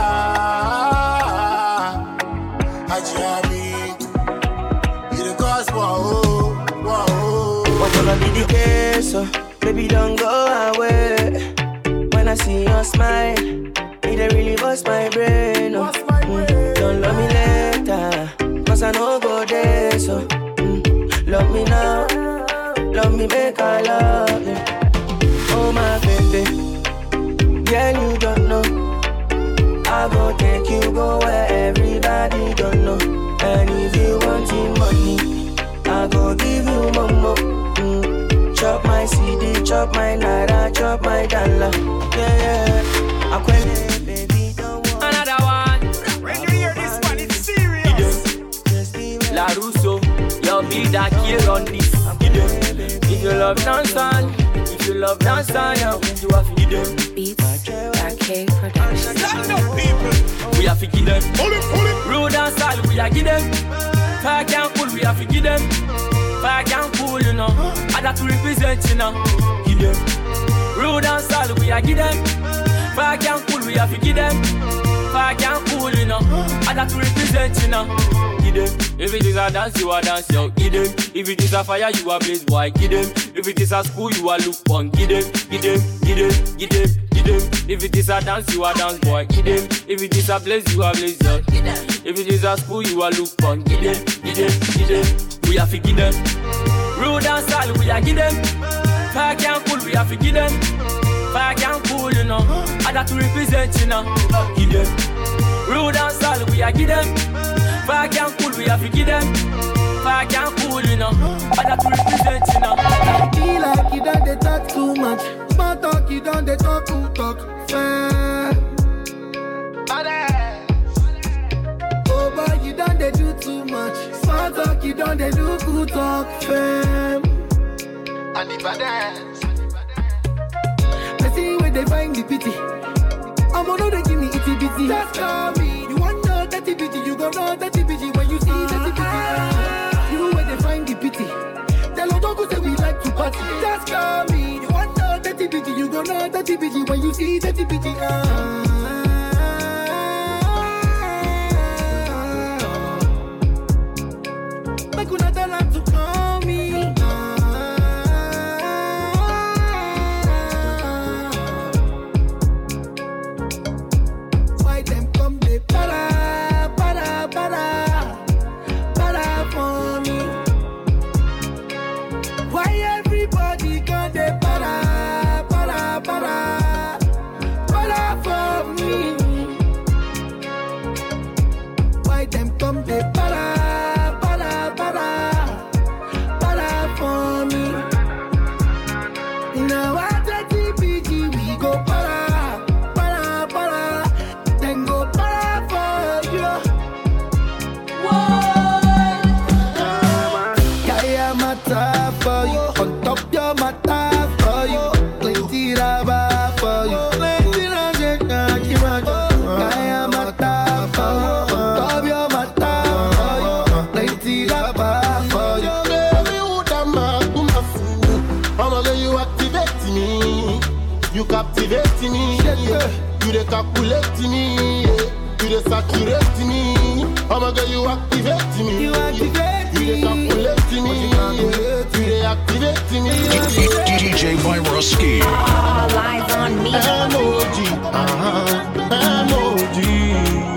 Speaker 17: Ajia be, you the cause whoa, whoa.
Speaker 15: What's gonna be the case? Uh? Baby, don't go away. When I see your smile, it really bust my brain. Oh. Mm. Don't love me later, cause I know go there. So mm. love me now, love me make I love you. Oh my baby, girl you don't know. I go take you go where everybody don't know. And if you want money, I go give you mama. Mm. Chop my C D, chop my naira, chop my dollar. Yeah, yeah. I quit baby, don't want
Speaker 14: another one.
Speaker 15: When you hear this one, it's serious.
Speaker 14: La Russo, your beat that here on this. If you love dancing, if you love dancing, you have to give them.
Speaker 16: Beats, that K production.
Speaker 14: We have to give them. Road and style, we have to give them. Park and cool, we have to give them. Park and cool, you know. I got to represent, you know. Give them. Road and style, we have to give them. Park and cool, we have to give them. Park and cool, you know. I got to represent, you know. Give them. If it is a dance, you are dance, yo. Give them. If it is a fire, you are blaze, boy. Give them. If it is a school, you are look on. Give them. Give them. Give them. Give them. Give them. If it is a dance, you are dance, boy. Give them. If it is a blaze, you are blaze, yo. If it is a school, you are look on. Give them. Give them. Give them.
Speaker 21: we have to give them. Rude and style, we are give them. Fire and cool, we have to give them. Fire and cool, you know. I got to represent, you know. Give them. Rude and style, we are give them. Fire and cool, we have to give them. Fire and cool, you know. I got to represent, you know.
Speaker 17: Be like you don't they talk too much. Small talk, you don't they talk too talk. Fair. Oh boy, you don't they do too much. Small talk, you don't they do good talk. Fair. And the badass. Let's see where they find the pity. I'm gonna they give me itty bitty. Just call me. You want know that bitty, you gon' know that bitty when you see that bitty. You where they find the pity. Tell us don't go say we like to party. Just call me. You want know that bitty, you gon' know that bitty when you see that bitty. Ah. Make una tell them to call me. Why them come they para, para, para, para for me? Why everybody come they para, para, para, para for me? Why them come they para, para, para, para for me? Now I tell T P G we go para, para, para, then go para for you. Whoa, Kaya mata for you, on top your mata for you, plenty raba for you, plenty rajeka kimajo. Kaya mata for you, on top your mata for you, plenty raba for you.
Speaker 22: Baby, who da ma do ma fool? I'ma let you activate me, you captivate me, you dey calculate me, you dey saturate me. I'ma get you activate me,
Speaker 17: You activate
Speaker 22: you dey calculate me, you dey activate me.
Speaker 4: D J Viruski.
Speaker 5: All eyes on me.
Speaker 22: M O G, uh-huh, M O G.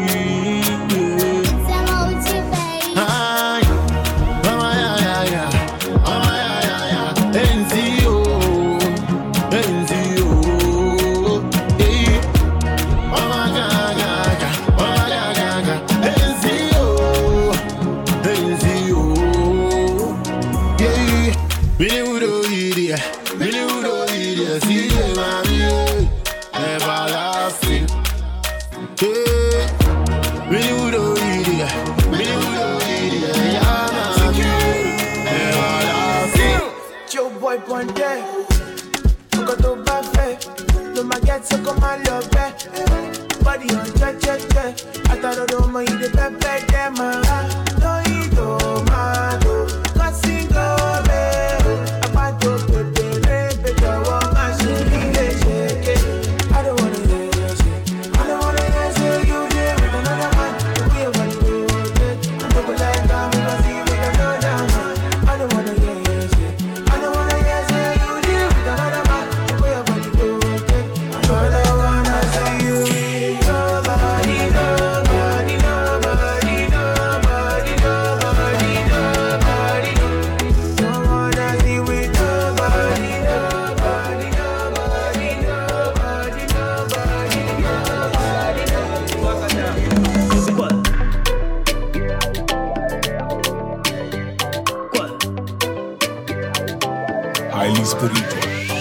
Speaker 22: Hi, mama ya ya ya, mama ya ya ya. N Z O, N Z O, eh. Mama ya ya ya, mama ya ya ya. N Z O, N Z O, yeah. Really would do it, really would do it. See you, mommy, everlasting. Yeah, really would do it, really would do it. Yeah, mommy, everlasting.
Speaker 17: Joe boy Ponte, Uncle to Buffet, no my get so come my love back. Body on check check check. I thought I don't mind the pepe them no you do my do. Cause go babe, about to pepe pepe the one I should be shake it. I don't wanna hear you shake. I don't wanna hear you there with another man. We are gonna do it. I'm gonna like that because you with another man. I don't wanna hear you shake. I don't wanna hear you there with another man. We are gonna do it. I don't wanna see you with nobody, nobody, nobody, nobody, nobody, nobody. Don't wanna see with nobody, nobody, nobody, nobody, nobody, nobody.
Speaker 10: Highly spiritual.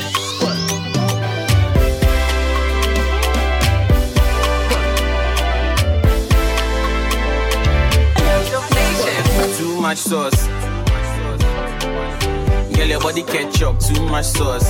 Speaker 6: Too much sauce. Girl, your body ketchup, too much sauce.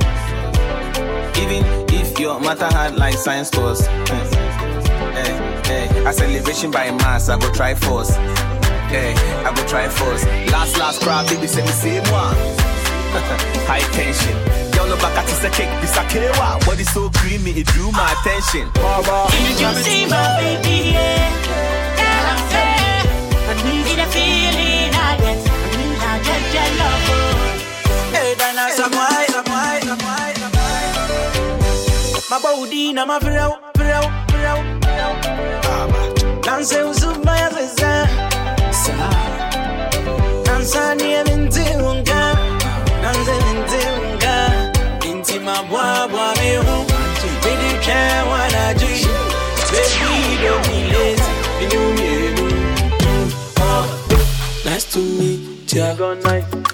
Speaker 6: Even if your matter hard like science course. Hey, hey, a celebration by mass, I go try force. Hey, I go try force. Last, last crowd, baby, say the same one. High tension. Girl, no back at the cake, this a kewa. Body so creamy, it drew my attention.
Speaker 23: Did you see my baby? Yeah, yeah, I'm fair. I need the feeling I get. I need that jet jet love.
Speaker 17: Hey, Dana, some white, some white, some white, some white. My body, na my flow, flow, flow, flow. Dance, uzumba ya zeza. Dance,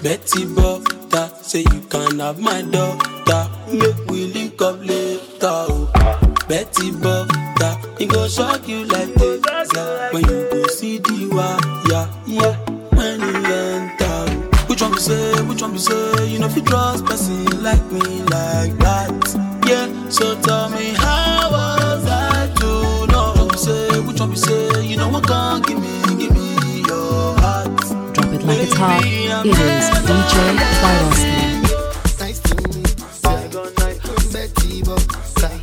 Speaker 3: Betty Butter, say you can have my daughter. Make we link up later. Oh. Betty Butter, it go shock you like this. Yeah. When you go see the wire, yeah, yeah. When you enter, which one you say, which one you say? You know if you trust person like me like that. Yeah, so tell me how was I to know? Which one you say, which one you say? You know what can't give me, give me your heart.
Speaker 1: Drop it like it's hot. It is D J Viroski.
Speaker 17: Nice to meet you. Betty Butter.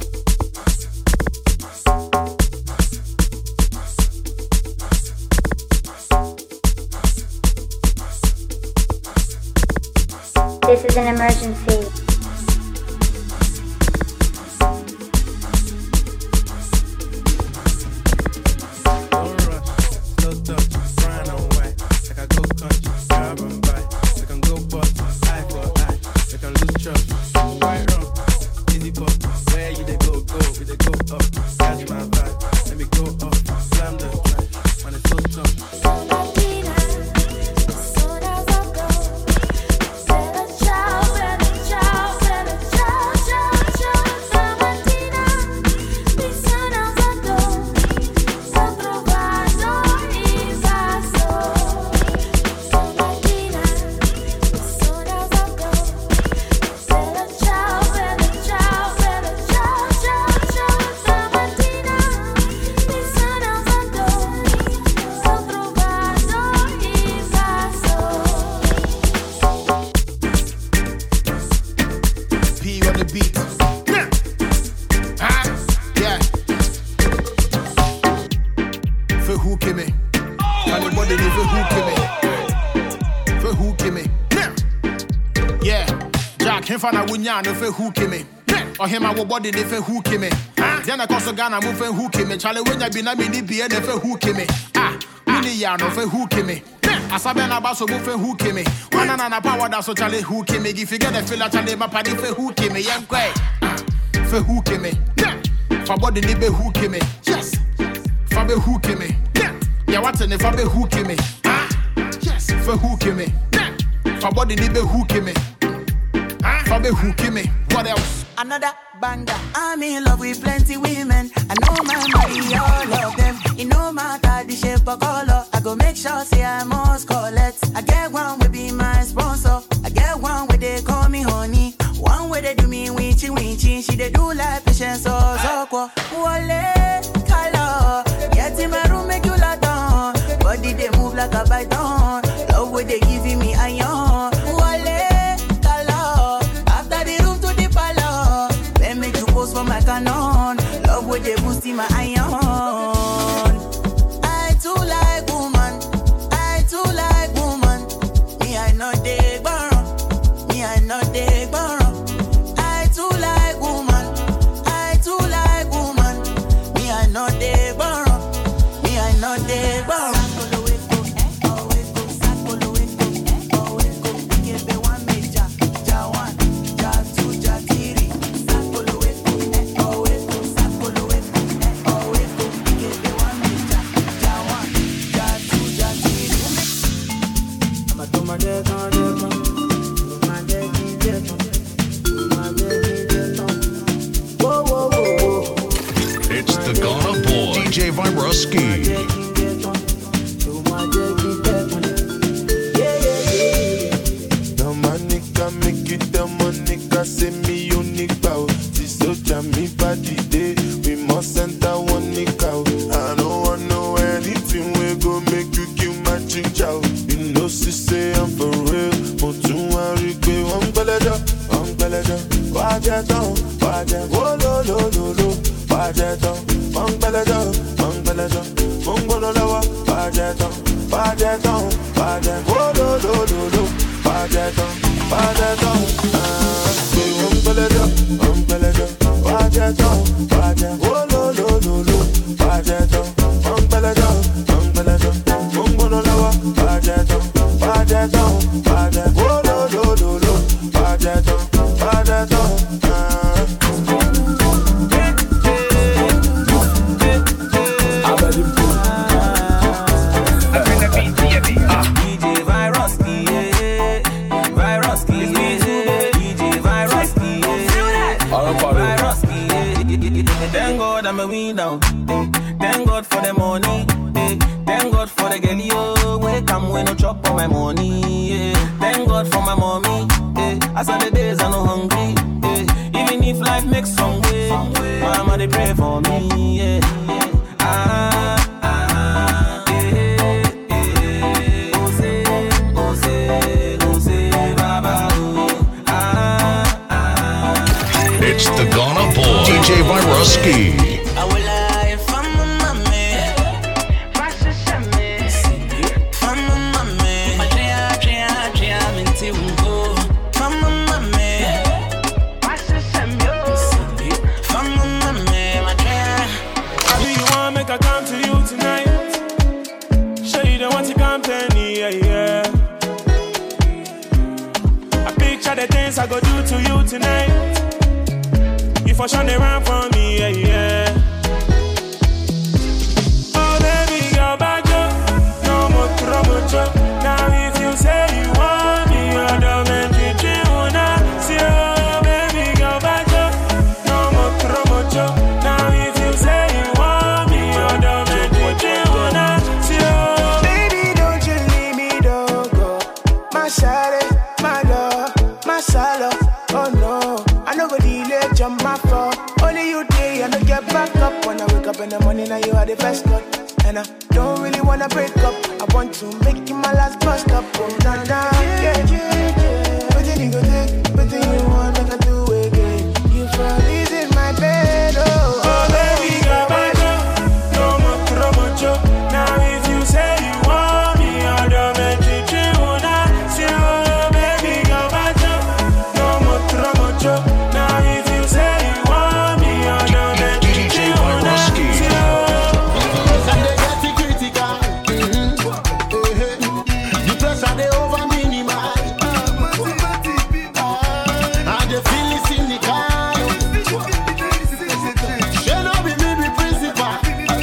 Speaker 8: This is an emergency.
Speaker 22: No fe who me. Or him our body they fe who me. Then I cost Ghana move fe who me. Charlie when I be na me ni be ne fe who me. Ah, mini ya no fe who me. Asabe na baso move fe who me. Wana na na power da so Charlie who me. If you get a feel Charlie my party fe who me. Yan kwe. Fe who me. For body ni be who me. Yes. For be who me. Yeah, what's in if I be who me. Ah, yes. For who me. For body ni be who me. For me, who give me? What else?
Speaker 15: Another banger. I'm in love with plenty women. I know my money, all of them. It no matter the shape or color. I go make sure say I must collect. I get one will be my sponsor. I get one where they call me honey. One where they do me winchy winchy. She they do like patience or so. Wale color. Get in my room make you lie down. Body they move like a python. Love where they giving me iron. For my canon, love with the boost in my iron. I too like woman, I too like woman. Me I know they borrow, me I know they borrow. I too like woman, I too like woman. Me I know they borrow, me I know they borrow.
Speaker 4: It's the Ghana boy, D J Viroski.
Speaker 11: Dominica, make it Dominica, say me unique bow. This soldier me body day, we must enter one nick out. I don't want know anything we go make you kill my chick chow. You know she say I'm for real, but you want to go on beleja, on beleja. Wajet on, wajet, oh lo lo lo lo. Wajet on, on beleja, on beleja. Mongolo lawa, wajet on, wajet on, wajet, oh lo lo lo lo. Wajet on, wajet on, ah. Say on beleja, on beleja. Wajet on, wajet, oh lo lo lo lo. Wajet on, on beleja, on beleja. Mongolo lawa, wajet on, wajet on, wajet, oh lo lo lo lo. Wajet on, wajet on, ah.
Speaker 6: D J Viroski, yeah. Thank God I'm a winner. Eh. Thank God for the money. Eh. Thank God for the girl yo. Wake up when no chop on my money. Eh. Thank God for my mommy. Eh. As on the days I'm no hungry. Eh. Even if life makes some way, mama they pray for me. Yeah. Yeah. Ah.
Speaker 4: It's the Ghana Boy, D J Viruski.
Speaker 9: I will lie from my mommy. From my mommy. My tria, tria, tria, minty ungo. From my mommy. From my mommy, my tria.
Speaker 7: I really wanna make a come to you tonight. Show you the want to company, yeah, yeah. I picture the things I go do to you tonight. For sure they run for me, yeah, yeah. Oh, baby, girl, back up. No more trouble, Joe. Now if you say you want me, you're the man to do now. See, oh, baby, girl, back up. No more trouble, Joe. Now if you say you want me, you're the man to do now. See, oh,
Speaker 13: baby, don't you leave me, don't go. My shawty, my love, my solo. Oh no, I no go delay, jump my phone. Only you day, I don't get back up. When I wake up in the morning, now you are the best cut. And I don't really wanna break up. I want to make you my last bust up. Oh, nah, nah, yeah, yeah, yeah. But then you go take, but then you want like I do again. You fall in my bed, oh,
Speaker 7: oh baby, girl, back up. No more trouble, Joe. Now if you say you want me, I'll do make you chill now. See, oh, baby, girl, back up. No more trouble, Joe. Now if you say you want me, I'll do make you chill now. See, oh.
Speaker 22: Sunday get critical. The pressure they over minimal. And the feeling cynical. She no be me be principal.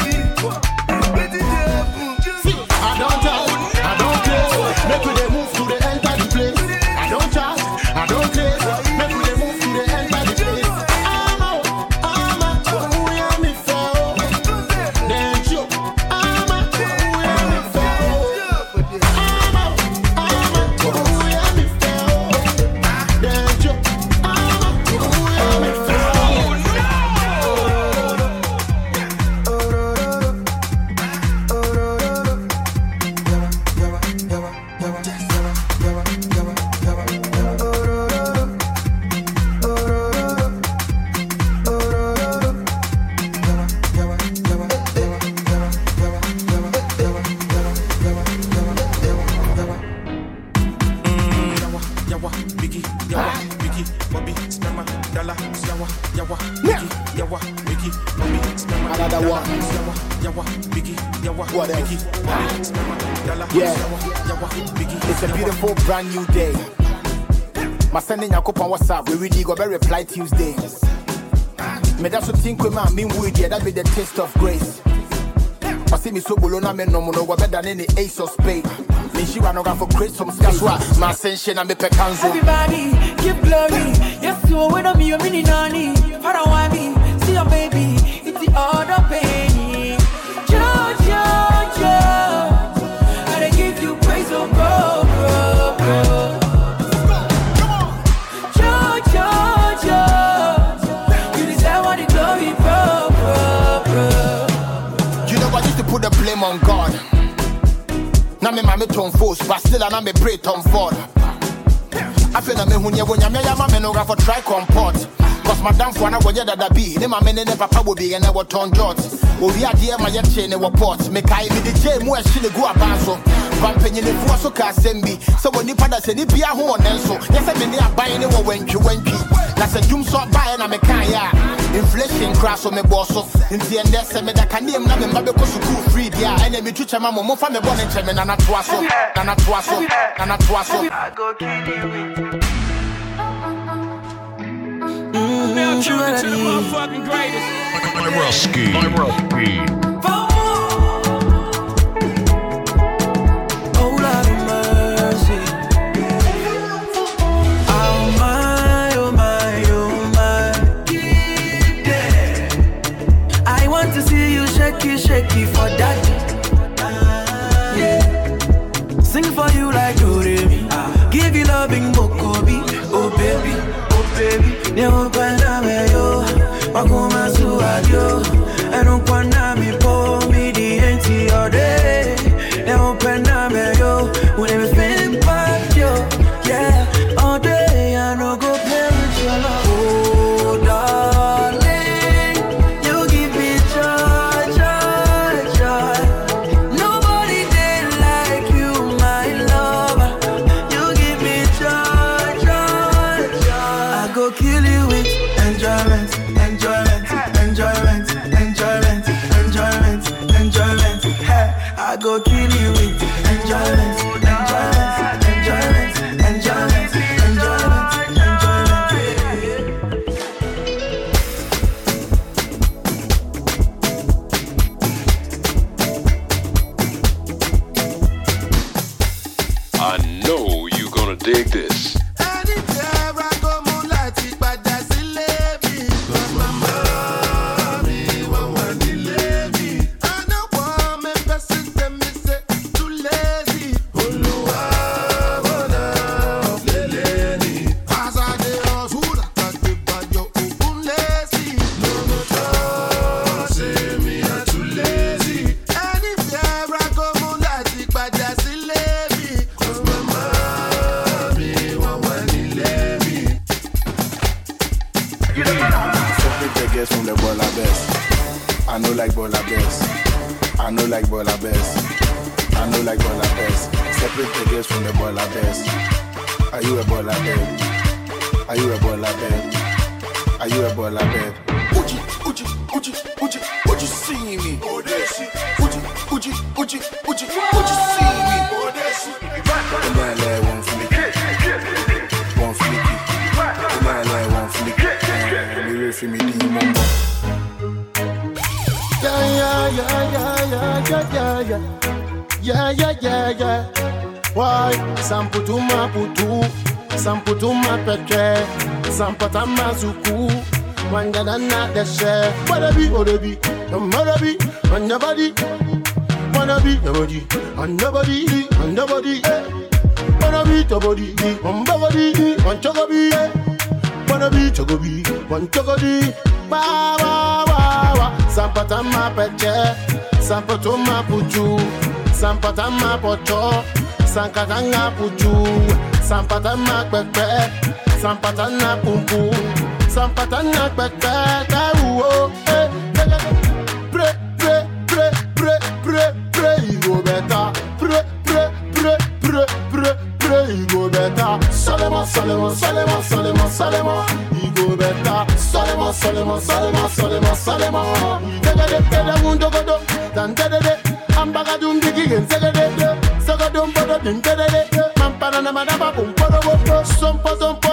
Speaker 22: See, I don't talk, I don't play. Make we dey move to the enter the place. I don't talk, I don't play. Make we dey move to the enter the place. I'm out, I'm out. Who am me for? Then you, I'm out. Who am me for? I'm out, I'm out. Who am me for? Then you, I'm out. Who am me for?
Speaker 7: Yawa, Biggie, Yawa, Biggie, Bobby, Spammer, Dalla, Yawa, Yawa, Biggie, Yawa, Biggie, Bobby, Spammer,
Speaker 22: Another one.
Speaker 7: Yawa, Yawa, Biggie, Yawa,
Speaker 22: What else?
Speaker 7: Biggie, Bobby, Spammer, Dalla,
Speaker 22: Yeah.
Speaker 7: Yawa, Yawa, Biggie.
Speaker 22: It's a beautiful brand new day. My sending your on WhatsApp. We really go very reply Tuesday. Me that's what think with my mean wood, yeah, that be the taste of grace. I see me so below na me no no better than any ace of spade. Me she run over for create some space. That's why my ascension and me pecanzo.
Speaker 15: Everybody, give glory. Yes, you are with me, you're mini nanny. I don't want me, see your baby. It's the other pain. Joe, Joe, Joe. I dey give you praise, oh, bro, bro, bro. Joe, Joe, Joe. You deserve all the glory, bro, bro, bro.
Speaker 22: You know I used to put the blame on God. Now me mama turn force, but still I now me pray turn forward. I feel that me when you when you me ya mama no go for try comport. Cause my damn for na go that be. Ne mama ne ne papa will be and I will turn jot. Obi adie ma ye che ne wo port. Me kai me the J mu e hye go abanso. Bampenye ne fu so ka sembi. So when you pada se ni bia ho onenso. Yes I me ne aban ne wo wantwi wantwi. Na se dum so bae na me kan ya. Inflation crash on me boss so. Nti ende se me da kanem na me mba be ko school free dia. Ene me twitwa ma mo fa me bo ne nche na na toa so. Na na toa so. Na na toa so.
Speaker 15: I go kill you.
Speaker 21: Now tune into the motherfucking greatest.
Speaker 4: Viruski. Viruski.
Speaker 15: Oh, Lord of mercy. Oh, my, oh, my, oh, my. Yeah. want to see you shaky, shaky for daddy. Yeah. Sing for you like Doremi. Give you loving Mokobi. Oh baby, oh baby. Neo kwenda meyo. Wakuma suadio. Enu kwenda mi po mi di enti ode. Neo kwenda meyo. When me think about you, yeah. All day I no go play with your love. Oh darling, you give me joy, joy, joy. Nobody did like you, my lover. You give me joy, joy, joy. I go kill you with enjoyment, enjoyment, enjoyment, enjoyment, enjoyment, enjoyment. Hey, I go kill you with enjoyment, enjoyment, enjoyment, enjoyment, enjoyment,
Speaker 18: I know you're gonna dig this.
Speaker 22: Mazuku, wanga na na the chef. Wanna be, wanna be, wanna be, wanna body, wanna be, nobody, and nobody, and nobody, wanna be, nobody, one body, one chocobi, wanna be, chocobi, one chocodi, ba ba ba ba. Sampata ma peche, sampato ma puju, sampata ma pocho, sankatanga puju, sampata ma pepe. Sampatana pumpu, Sampatana pekeke uo. Pre, pre, pre, pre, pre, pre, go better. Pre, pre, pre, pre, pre, pre, go better. Solema, solema, solema, solema, solema, go better. Solema, solema, solema, solema, solema. Tegede, tegede, mundo godo, dan tegede. Ambagadum digi gen tegede. Sagadum bodo din tegede. Mampana na madaba bum podo bodo. Sompo sompo.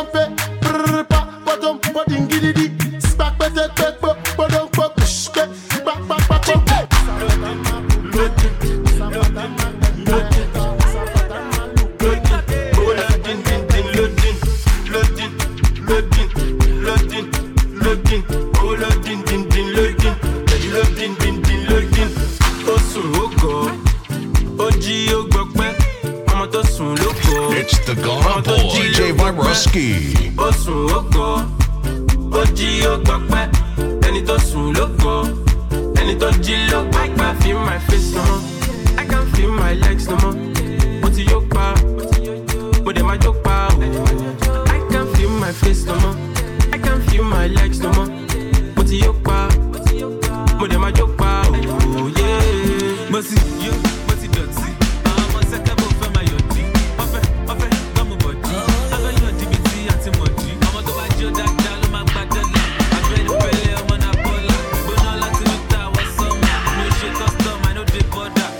Speaker 4: It's the Ghana Boy, D J Viruski.
Speaker 6: Osun oko, oji ogbọpẹ, ẹni tó sùn lóko, ẹni tó jí lóko. I can feel my face no more, I can feel my legs no more. Mo ti yó pa, mo dẹ̀ máa jó pa o. I can feel my face no more, I can feel my legs no more. Mo ti yó pa, mo dẹ̀ máa jó pa o. Mo ti yó, mo ti dọ̀tí, àwọn ọmọ sẹ́kẹ̀ bò fẹ́ máa yọ̀ dí. Ọ̀fẹ́, ọ̀fẹ́, gbọ́mù bọ̀dí, abẹ́ yọ̀ dìbìtì àti mọ̀dí. Ọmọ tó bá jó dáadáa ló máa gbá dọ́là. Abẹ́ni pẹ̀lẹ́ ọmọ náà bọ́lá. Gbóná láti ní ta wọ sọ́mà. Mi ò ṣe custom, I no dey border.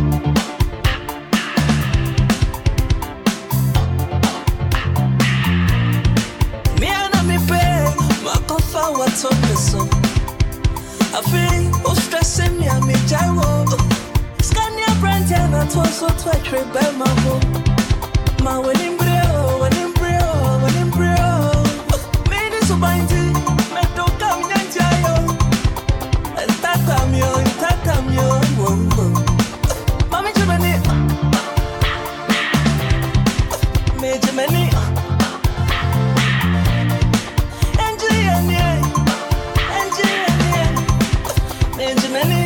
Speaker 9: Me and me pay, my coffee what's up the sun. I feel oh stressing me and me gyro. Scan your brand and I told so twice trip by my home. My wedding brio, wedding brio, wedding brio. Me this so bindy, me don't come and jayo. And that I'm Benjamin.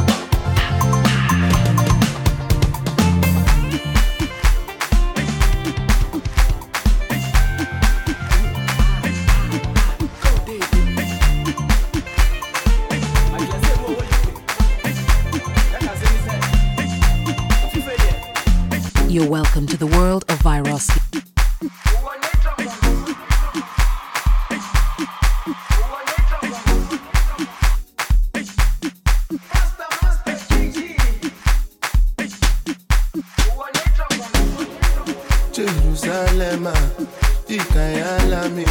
Speaker 1: You're welcome to the world of Viroski.
Speaker 11: Jerusalem, Ikayalami,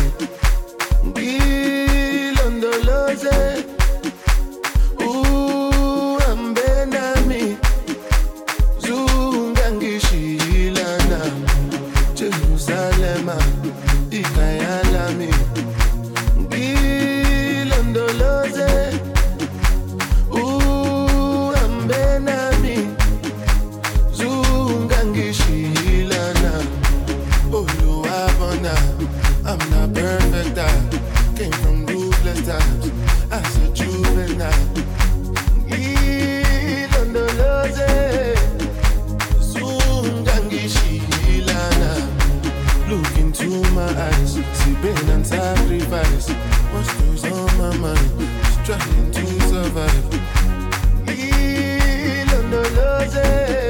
Speaker 11: Gilondoloze, Uambenami, Zungangishilana, Jerusalem, Ikayalami, Gilondoloze, Uambenami, Zungangishilana. I'm not perfect, I came from ruthless times as a juvenile. Ilondoloze, Zungangishilana. Look into my eyes, see pain and sacrifice. What's goes on my mind, just trying to survive. Ilondoloze,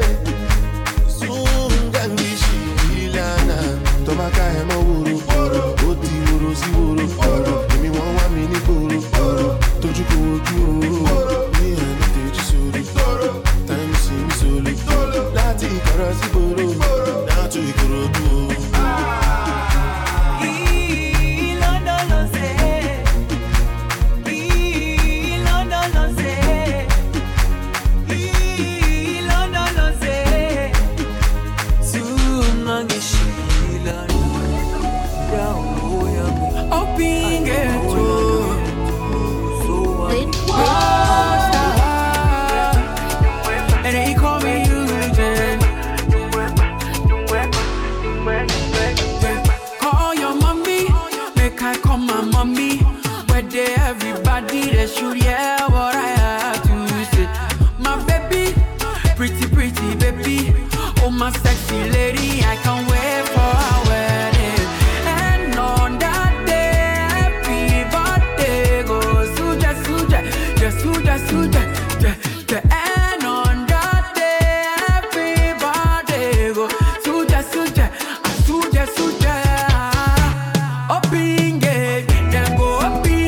Speaker 11: Zungangishilana. Tomaka emo uru, oti uru si uru, emi wan wa mi ni buru, toju ko oju uru, mi eni teji suru, time si mi solu, lati ikara si buru, now to ikorodu.
Speaker 15: Everybody they should hear what I have to say. My baby, pretty pretty baby, oh my sexy lady, I can't wait for our wedding. And on that day, happy birthday goes Suja Suja, just Suja Suja, ja, ja. And on that day, happy birthday goes Suja Suja, Suja Suja. Up in gate, then go up in.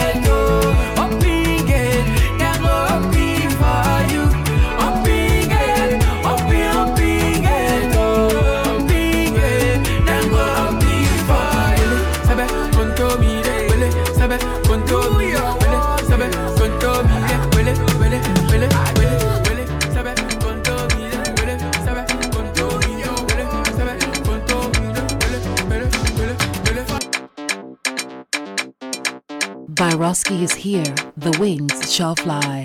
Speaker 1: Viroski is here, the wings shall fly.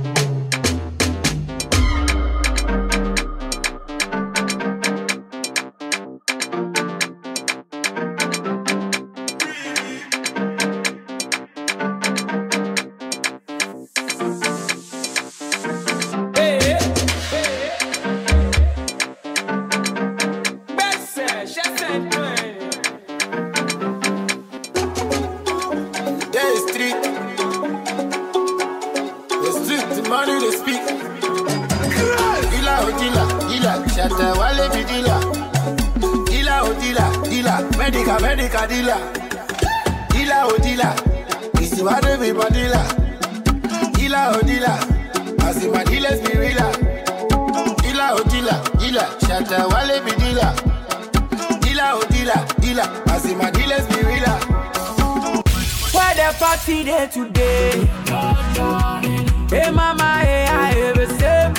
Speaker 22: Medica, medica dealer, dealer oh dealer, this is what everybody dealer, dealer oh dealer, I see my dealers be realer, dealer oh dealer, dealer, shatter wale be dealer, dealer oh dealer, dealer, I see my dealers be realer.
Speaker 15: Where the party day today? Hey mama, hey I have a sip.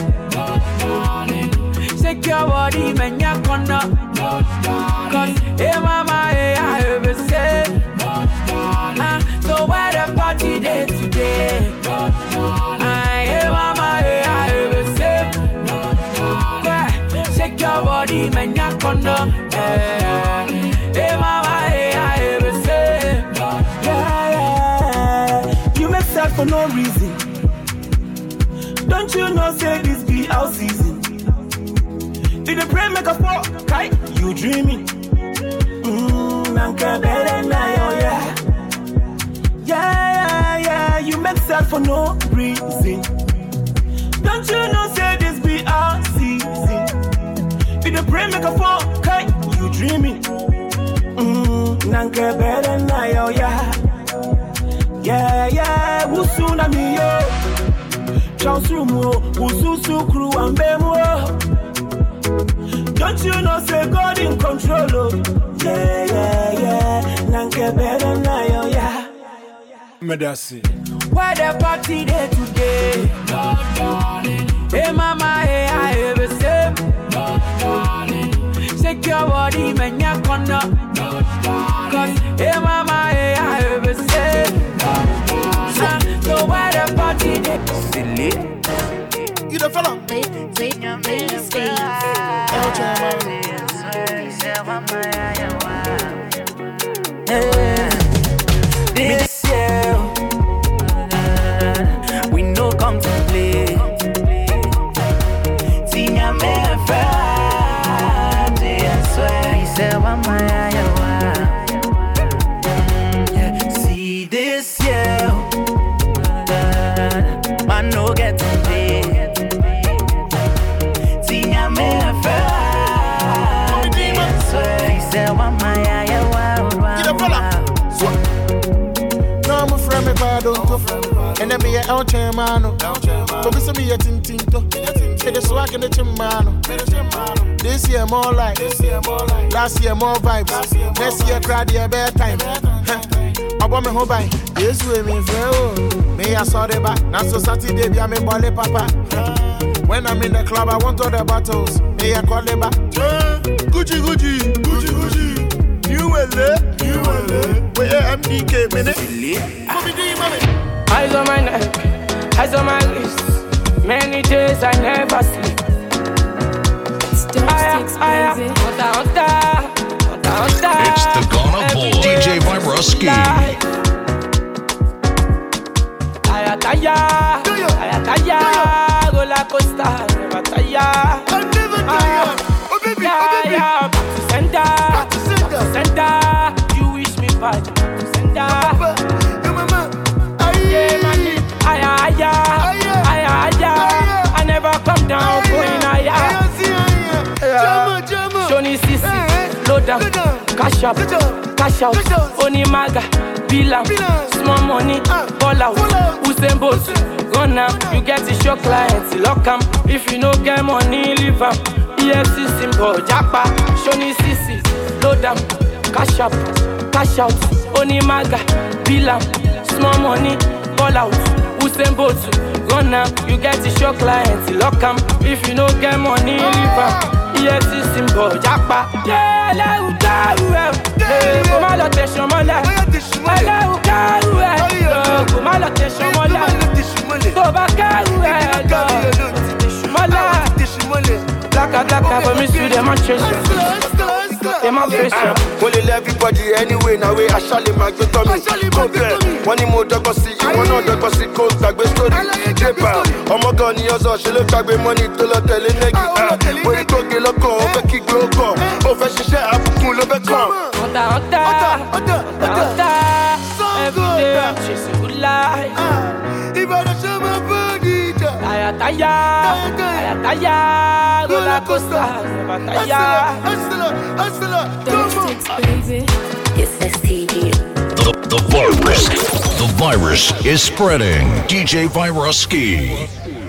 Speaker 15: Shake your body, man, ya corner. Cause hey mama, hey I have a sip. uh, So where the party day today? uh, Hey mama, hey I have a sip. Yeah. Shake your body, man, ya corner. Yeah. Hey mama, hey I have a sip. Yeah, yeah. You make sad for no reason.
Speaker 13: Don't you know, say this be our season? Did the pray make a fall? Kai, you dreaming? Mmm, nanka better now, yeah. Yeah, yeah, yeah, you make sad for no reason. Don't you know, say this be our season? Did the pray make a fall? Kai, you dreaming? Mmm, nanka better now, yeah. Yeah, yeah, wusuna mi yo. Chansrumo, wususu crew and bemo. Don't you know, say God in control, oh. Yeah, yeah, yeah, nanke better na yo, yeah.
Speaker 22: Medasi.
Speaker 13: Why the party day today? Hey mama, hey, I ever say. Secure body, man, ya corner. Cause, hey mama, hey, I ever say. So why the party day? Silly.
Speaker 22: You the fella?
Speaker 9: This year, we know come to play. See me a man Friday, I swear. He said, "What my yeah." See this year, man no get to play. See me a man Friday, I swear. He said, "What my
Speaker 22: No, I'm a friend, me bad on top. And then me a out chairman. But me say me a tintinto. Say the swag in the chimano. This year more like, last year more vibes. Next year crowd year better time. I want me home by. Yes, we me friend. Me a sorry back. Now so Saturday be a me bole papa. When I'm in the club, I want all the bottles. Me a call it back. Gucci, Gucci, Gucci, Gucci. You will live, you will live. Where M D K minute?
Speaker 14: Eyes on my neck, eyes on my wrist. Many days I never sleep. Aya, aya, hunta, hunta, hunta, hunta.
Speaker 4: It's the Ghana Boy, D J Viruski.
Speaker 14: Aya, taya, aya, taya, roller coaster, never taya.
Speaker 22: I'm never tired. Oh baby, oh baby.
Speaker 14: Back to center, back to center, center. You wish me back to center. Yeah, man, aya, aya, aya, aya. I never come down, going aya. Shoni Sisi, load down, cash up, cash out, Onimaga, Bilam, small money, ball out, Usain Bolt, run am, you get to show clients, lock am, if you no get money, leave am, E F C symbol, Japa, Shoni Sisi, load down, cash up, cash out, Onimaga, Bilam, small money, ball out, Usain Bolt, run am, you get to show clients, lock am, if you no get money, leave am. Yes, it's simple, Japa. Yeah, let you go. Yeah, come on, let us show more love. Let you go. Yeah, come on, let us show more love. Go back, yeah, more love. Blacka, blacka, for me, see them on chase. Them on face.
Speaker 22: Only let everybody anyway. Now we actually make the tummy. Compare. One more dog see you. One other dog see cold tag with story. Japan. Oh my God, you also she look tag with money to the telling nigga. When you go get loco, over kick loco. Over she share up cool over come.
Speaker 14: Hunta, hunta, hunta, hunta. Every day I'm chasing good life.
Speaker 22: If I don't show my body.
Speaker 14: Aya, taya, aya, taya. Roller coaster, never taya.
Speaker 16: Baby.
Speaker 2: It's S T G.
Speaker 4: The, the virus. The virus is spreading. D J Viruski.